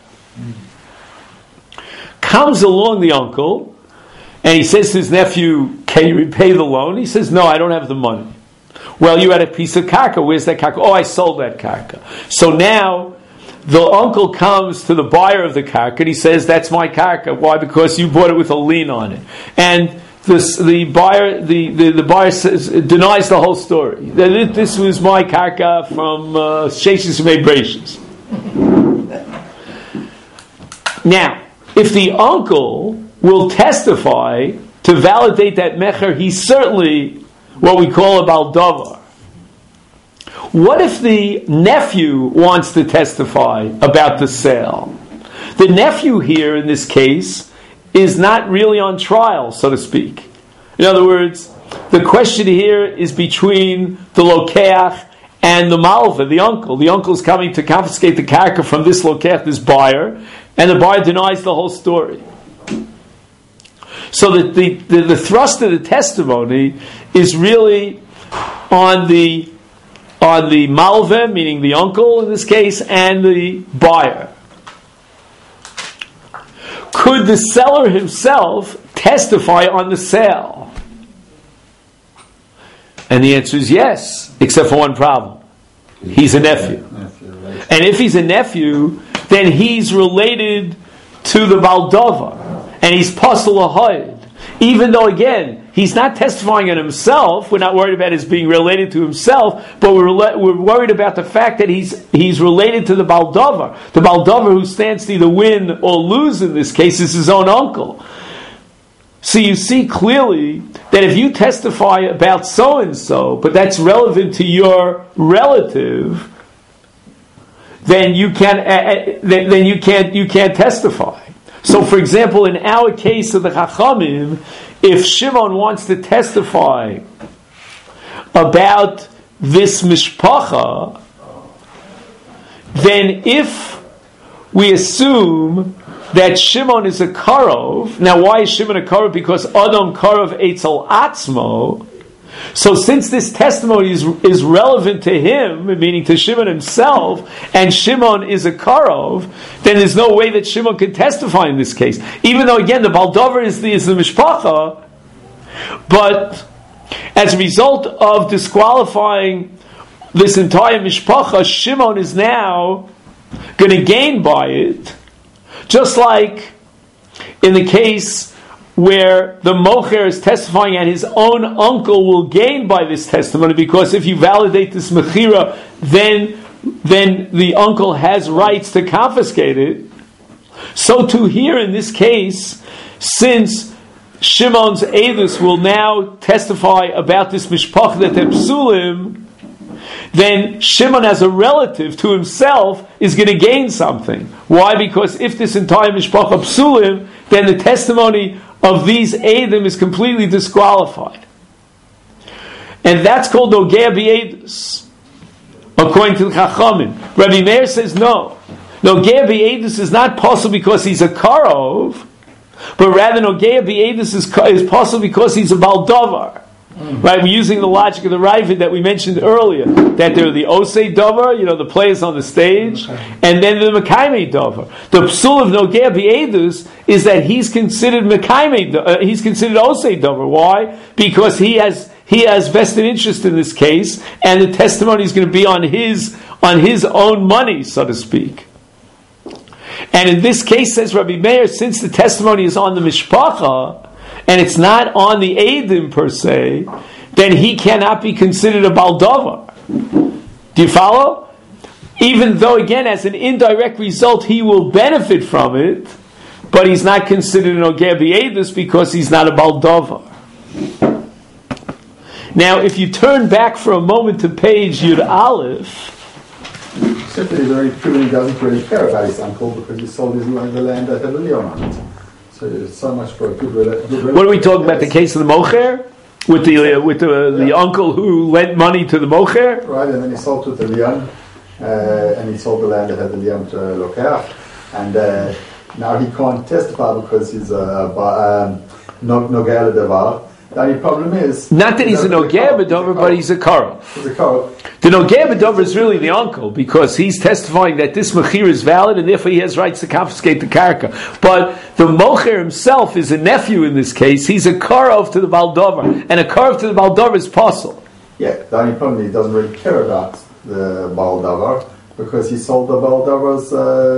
Comes along the uncle, and he says to his nephew, "Can you repay the loan?" He says, "No, I don't have the money." "Well, you had a piece of karka. Where's that karka?" "Oh, I sold that karka." So now the uncle comes to the buyer of the karka and he says, "That's my karka." Why? Because you bought it with a lien on it. And the buyer says, denies the whole story. This was my karka from Sheshis Mei Breishis. Now, if the uncle will testify to validate that mecher, he's certainly what we call a baldavar. What if the nephew wants to testify about the sale? The nephew here, in this case, is not really on trial, so to speak. In other words, the question here is between the lokeach and the malva, the uncle. The uncle is coming to confiscate the karka from this lokeach, this buyer, and the buyer denies the whole story. So that the thrust of the testimony is really on the malva, meaning the uncle in this case, and the buyer. Could the seller himself testify on the sale? And the answer is yes, except for one problem. He's a nephew. And if he's a nephew, then he's related to the baldavar, and he's pasul lahoid. Even though, again, he's not testifying on himself, we're not worried about his being related to himself, but we're worried about the fact that he's related to the baldavar. The baldavar who stands to either win or lose in this case is his own uncle. So you see clearly that if you testify about so-and-so, but that's relevant to your relative, then you can't testify. So, for example, in our case of the Chachamim, if Shimon wants to testify about this mishpacha, then if we assume that Shimon is a karov, now why is Shimon a karov? Because Adam karov eitzel atzmo. So since this testimony is relevant to him, meaning to Shimon himself, and Shimon is a karov, then there's no way that Shimon can testify in this case. Even though, again, the baldavar is the mishpacha, but as a result of disqualifying this entire mishpacha, Shimon is now going to gain by it, just like in the case where the mocher is testifying and his own uncle will gain by this testimony, because if you validate this mechira, then the uncle has rights to confiscate it. So too here in this case, since Shimon's Eidus will now testify about this mishpach that they're psulim, then Shimon as a relative to himself is going to gain something. Why? Because if this entire mishpacha psulim, then the testimony of these Eidim is completely disqualified. And that's called Nogea B'Eidus, according to the Chachamim. Rabbi Meir says no. Nogea B'Eidus is not possible because he's a Karov, but rather Nogea B'Eidus is possible because he's a Baldavar. Right, we're using the logic of the Ravid that we mentioned earlier, that there are the Osei Dover, the players on the stage, and then the Mekaimei Dover. The Psul of Nogea B'Eidus is that he's considered Mekaimei, he's considered Osei Dover. Why? Because he has vested interest in this case, and the testimony is going to be on his own money, so to speak. And in this case, says Rabbi Meir, since the testimony is on the Mishpacha, and it's not on the Eidim per se, then he cannot be considered a Baldavar. Do you follow? Even though, again, as an indirect result, he will benefit from it, but he's not considered an Nogea B'Eidus because he's not a Baldavar. Now, if you turn back for a moment to page Yud Aleph, except that he's very true and he doesn't really care about his uncle because he sold the land that had a Leon on it. So much for a good relationship. What are we talking about? The case of the Mocher? With the uncle who lent money to the Mocher? Right, and then he sold to the Leon, and he sold the land that had the Leon to Lokeach, and now he can't testify because he's Nogea L'Davar. The only problem is... Not that he's a Nogea B'Dover, but he's a Karov. He's a Karov. The Nogea B'Dover is really the uncle, because he's testifying that this Mechir is valid, and therefore he has rights to confiscate the Karka. But the Mocher himself is a nephew in this case. He's a Karov to the Baldover, and a Karov to the Baldover is possible. Yeah, the only problem is he doesn't really care about the Baldover, because he sold the Baldover's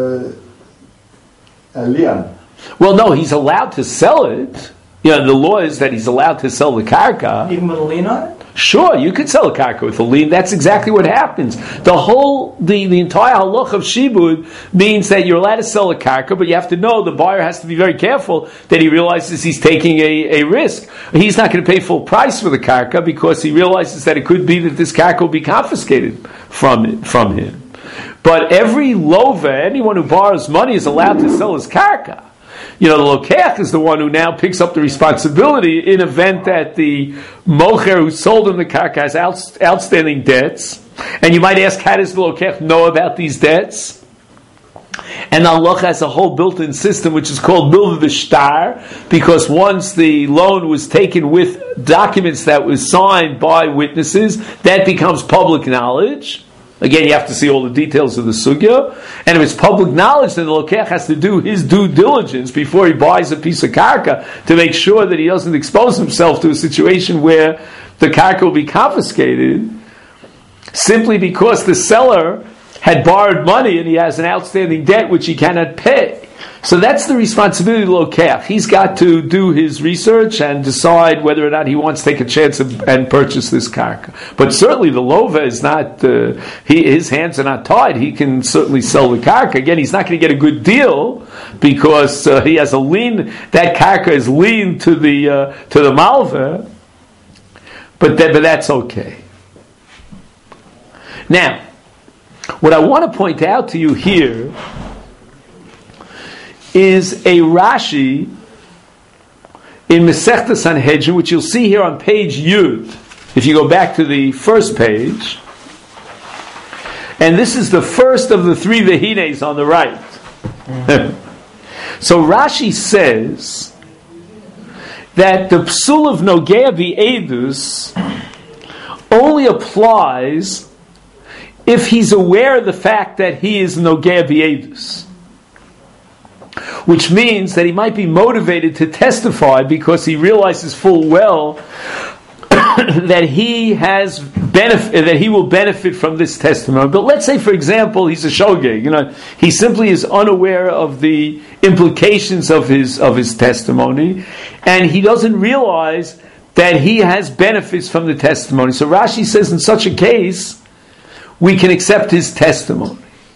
Leon. Well, no, he's allowed to sell it. The law is that he's allowed to sell the karka. Even with a lien on it? Sure, you could sell a karka with a lien. That's exactly what happens. The entire halach of shibud means that you're allowed to sell a karka, but you have to know the buyer has to be very careful that he realizes he's taking a risk. He's not going to pay full price for the karka because he realizes that it could be that this karka will be confiscated from him. But every lova, anyone who borrows money, is allowed to sell his karka. The Lokeach is the one who now picks up the responsibility in event that the Mocher who sold him the karka has outstanding debts. And you might ask, how does the Lokeach know about these debts? And the halacha has a whole built-in system which is called Milva B'Shtar, because once the loan was taken with documents that was signed by witnesses, that becomes public knowledge. Again, you have to see all the details of the sugya. And if it's public knowledge, then the Lokeach has to do his due diligence before he buys a piece of karka to make sure that he doesn't expose himself to a situation where the karka will be confiscated simply because the seller had borrowed money and he has an outstanding debt which he cannot pay. So that's the responsibility of the Lokeach. He's got to do his research and decide whether or not he wants to take a chance and purchase this karka. But certainly the lova is not, his hands are not tied. He can certainly sell the karka. Again, he's not going to get a good deal because he has a lien. That karka is lien to the malva. But that's okay. Now, what I want to point out to you here is a Rashi in Masechta Sanhedrin, which you'll see here on page Yud, if you go back to the first page. And this is the first of the three Vehines on the right. So Rashi says that the Psul of Nogea B'Eidus only applies if he's aware of the fact that he is Nogea B'Eidus. Which means that he might be motivated to testify because he realizes full well that he will benefit from this testimony. But let's say, for example, he's a shogeg. He simply is unaware of the implications of his testimony, and he doesn't realize that he has benefits from the testimony. So Rashi says, in such a case, we can accept his testimony.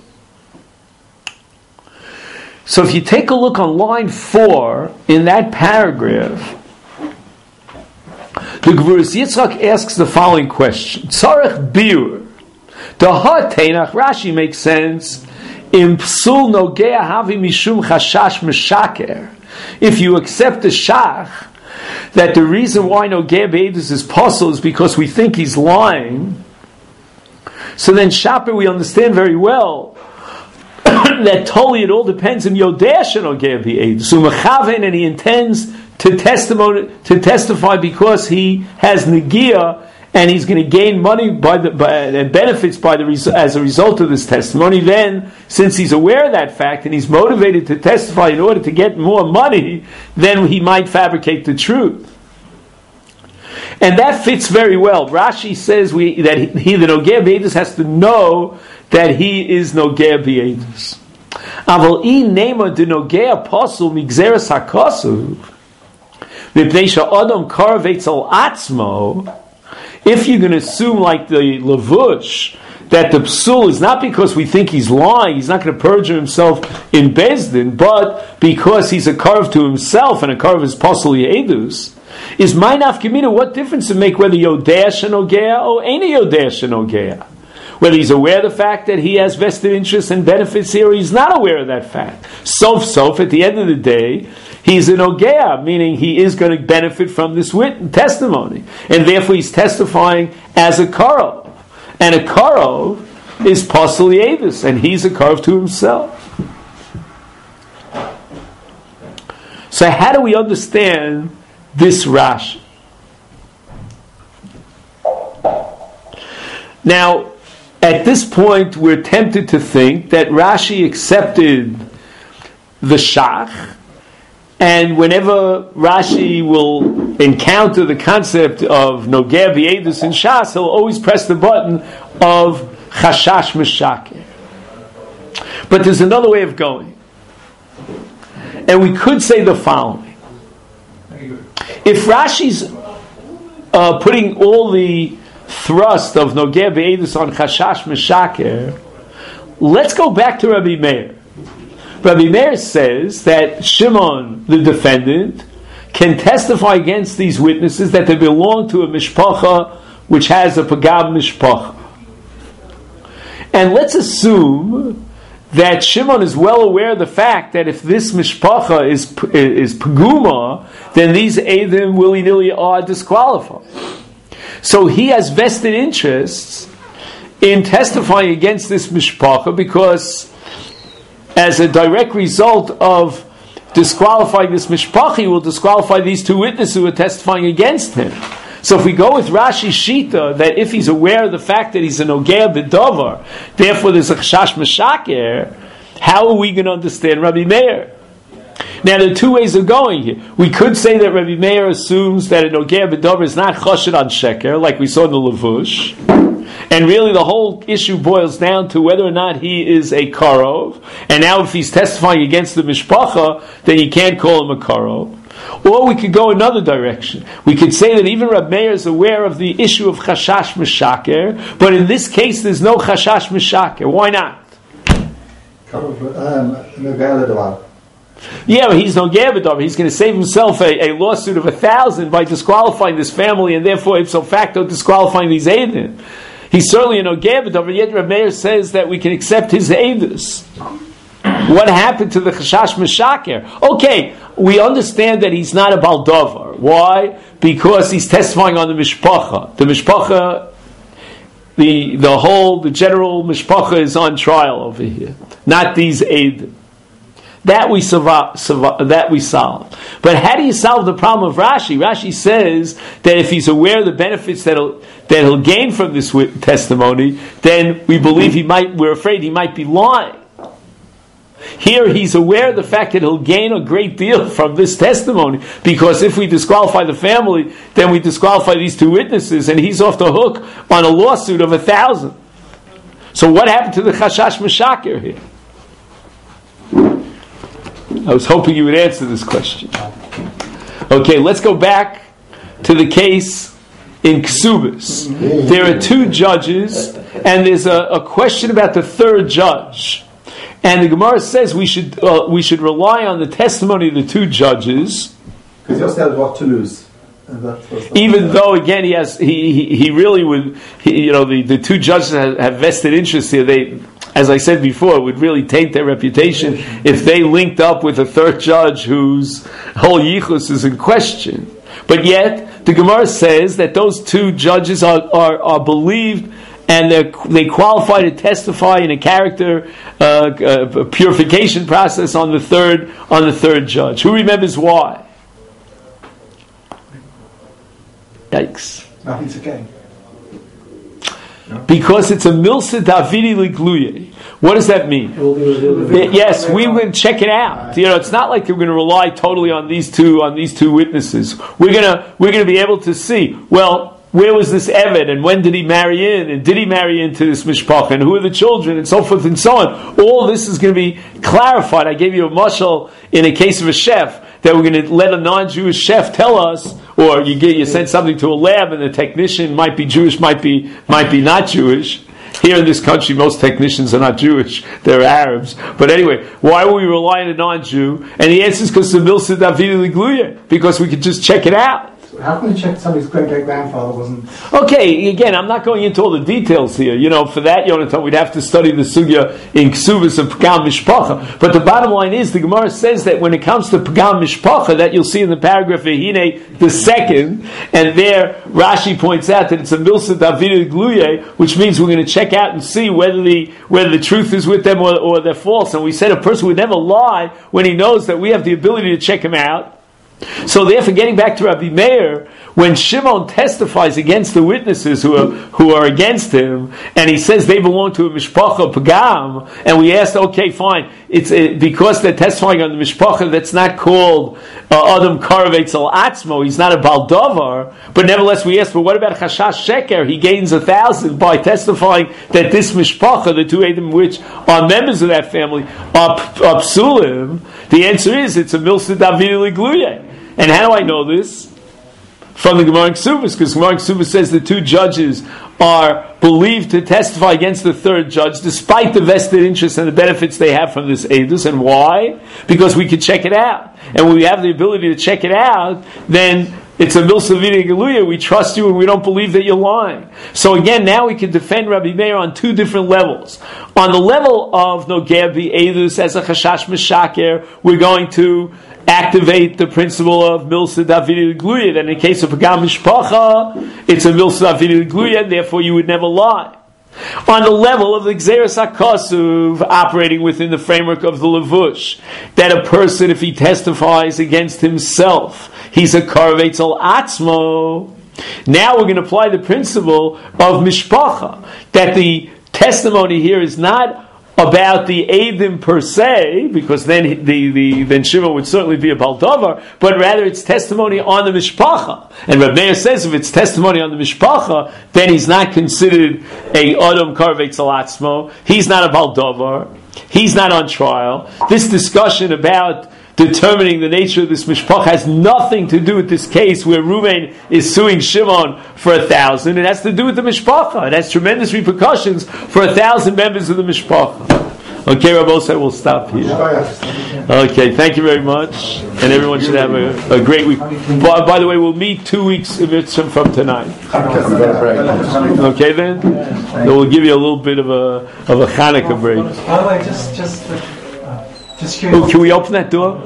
So if you take a look on line 4 in that paragraph, the Gvuras Yitzchak asks the following question: Tzarech biur The Ha'tenach Rashi makes sense. Im psul nogea havi mishum chashash meshaker. If you accept the shach, that the reason why nogea be'edus is possible is because we think he's lying, so then Shaper we understand very well that totally it all depends on Yodeh Shenogeh B'Eidus. So Mechaven, and he intends to testify because he has Negiah, and he's going to gain money and benefits as a result of this testimony. Then, since he's aware of that fact and he's motivated to testify in order to get more money, then he might fabricate the truth. And that fits very well. Rashi says the Nogeh B'Eidus has to know that he is Nogeh B'Eidus. Aval I nema de Nogeh Apostle migzeres hakosuv v'pnei she'adam karavetz al atzmo. If you're going to assume, like the Levush, that the psul is not because we think he's lying, he's not going to perjure himself in Bezdin, but because he's a karv to himself, and a karv is posel yedus, is my nafkamina, what difference does it make whether Yodeh Shenogeh or any Yodeh Shenogeh? Whether he's aware of the fact that he has vested interests and benefits here, or he's not aware of that fact. Sof, at the end of the day, he's an Ogea, meaning he is going to benefit from this testimony. And therefore he's testifying as a Karov. And a Karov is Pasal Yedus, and he's a Karov to himself. So how do we understand this Rashi? Now, at this point, we're tempted to think that Rashi accepted the Shach, and whenever Rashi will encounter the concept of Nogeh B'Eidus in Shas, he'll always press the button of Chashash Meshaker. But there's another way of going. And we could say the following. If Rashi's putting all the thrust of Nogeh B'Eidus on Chashash Meshaker, let's go back to Rabbi Meir. Rabbi Meir says that Shimon, the defendant, can testify against these witnesses that they belong to a mishpacha which has a pagam mishpacha. And let's assume that Shimon is well aware of the fact that if this mishpacha is paguma, then these Eidim willy-nilly are disqualified. So he has vested interests in testifying against this mishpacha because as a direct result of disqualifying this mishpacha, he will disqualify these two witnesses who are testifying against him. So if we go with Rashi's Shita, that if he's aware of the fact that he's an Ogea B'Dovar, therefore there's a Chashash Meshaker, how are we going to understand Rabbi Meir? Now there are two ways of going here. We could say that Rabbi Meir assumes that an Ogea B'Dovar is not Choshed on Sheker, like we saw in the Levush, and really the whole issue boils down to whether or not he is a Karov, and now if he's testifying against the Mishpacha, then you can't call him a Karov. Or we could go another direction. We could say that even Rabbi Meir is aware of the issue of Chashash Meshaker, but in this case there's no Chashash Meshaker. Why not? Yeah, but he's no Gabadar. He's going to save himself a lawsuit of 1,000 by disqualifying this family, and therefore ipso facto disqualifying these Eidim. He's certainly an Ogevadov, and yet Rabbi Meir says that we can accept his Eidus. What happened to the Chashash Meshaker? Okay, we understand that he's not a Baldovar. Why? Because he's testifying on the Mishpacha. The Mishpacha, the general Mishpacha is on trial over here. Not these Eidim. That we solve. But how do you solve the problem of Rashi? Rashi says that if he's aware of the benefits that he'll gain from this testimony, then we're afraid he might be lying. Here he's aware of the fact that he'll gain a great deal from this testimony, because if we disqualify the family, then we disqualify these two witnesses, and he's off the hook on a lawsuit of 1,000. So what happened to the Chashash Meshaker here? I was hoping you would answer this question. Okay, let's go back to the case in Ksubis. There are two judges, and there's a question about the third judge. And the Gemara says we should rely on the testimony of the two judges. Because you also have what to lose. Even though, again, he really would, the two judges have vested interest here. They, as I said before, it would really taint their reputation if they linked up with a third judge whose whole yichus is in question. But yet, the Gemara says that those two judges are believed, and they qualify to testify in a character purification process on the third judge. Who remembers why? Yikes! Nothing to gain. Because it's a milsa davidi ligluye. What does that mean? Yes, we would check it out. It's not like we're going to rely totally on these two witnesses. We're going to be able to see, well, where was this Eved, and when did he marry in, and did he marry into this mishpacha, and who are the children, and so forth and so on. All this is going to be clarified. I gave you a mashal in a case of a chef, that we're going to let a non-Jewish chef tell us, or you send something to a lab, and the technician might be Jewish, might be not Jewish. Here in this country, most technicians are not Jewish; they're Arabs. But anyway, why would we rely on a non-Jew? And the answer is because the milsa davidi ligluye, because we could just check it out. How can we check somebody's great-great-grandfather wasn't... Okay, again, I'm not going into all the details here. For that, Yonatan, we'd have to study the sugya in Ksuvas of Pagam Mishpacha. But the bottom line is, the Gemara says that when it comes to Pagam Mishpacha, that you'll see in the paragraph Vehine, the second, and there Rashi points out that it's a milsa davidi gluye, which means we're going to check out and see whether the truth is with them or they're false. And we said a person would never lie when he knows that we have the ability to check him out. So therefore, getting back to Rabbi Meir, when Shimon testifies against the witnesses who are against him, and he says they belong to a mishpacha pagam, and we asked, okay, fine, it's because they're testifying on the mishpacha that's not called Adam Karavetz al Atzmo, he's not a Baldavar, but nevertheless we asked, well, what about Chashash Sheker? He gains 1,000 by testifying that this mishpacha, the two Edom which are members of that family, are psulim. The answer is, it's a milsa davidi ligluye. And how do I know this? From the Gemara in Ksubas, because Gemara in Ksubas says the two judges are believed to testify against the third judge, despite the vested interest and the benefits they have from this edus. And why? Because we can check it out. And when we have the ability to check it out, then it's a milsa davidi ligluye. We trust you and we don't believe that you're lying. So again, now we can defend Rabbi Meir on two different levels. On the level of Nogeh B'Edus as a chashash mishaker, we're going to activate the principle of milsa davidi ligluye. That in the case of Pagam Mishpacha, it's a milsa davidi ligluye, and therefore you would never lie. On the level of the Gzeres HaKosuv, operating within the framework of the Levush, that a person, if he testifies against himself, he's a Karavetz al Atzmo. Now we're going to apply the principle of Mishpacha, that the testimony here is not about the Eidim per se, because then then Shimon would certainly be a Baldavar, but rather it's testimony on the Mishpacha. And Reb Meir says if it's testimony on the Mishpacha, then he's not considered a Adam Karavetz al Atzmo, he's not a Baldavar, he's not on trial. This discussion about determining the nature of this mishpacha has nothing to do with this case where Reuven is suing Shimon for 1,000. It has to do with the mishpacha. It has tremendous repercussions for 1,000 members of the mishpacha. Okay, Rabbi said we'll stop here. Okay, thank you very much, and everyone should have a great week. By the way, we'll meet 2 weeks from tonight. Okay, then we'll give you a little bit of a Hanukkah break. By the way, just curious. Can we open that door?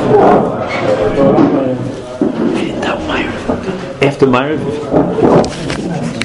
After Ma'ariv.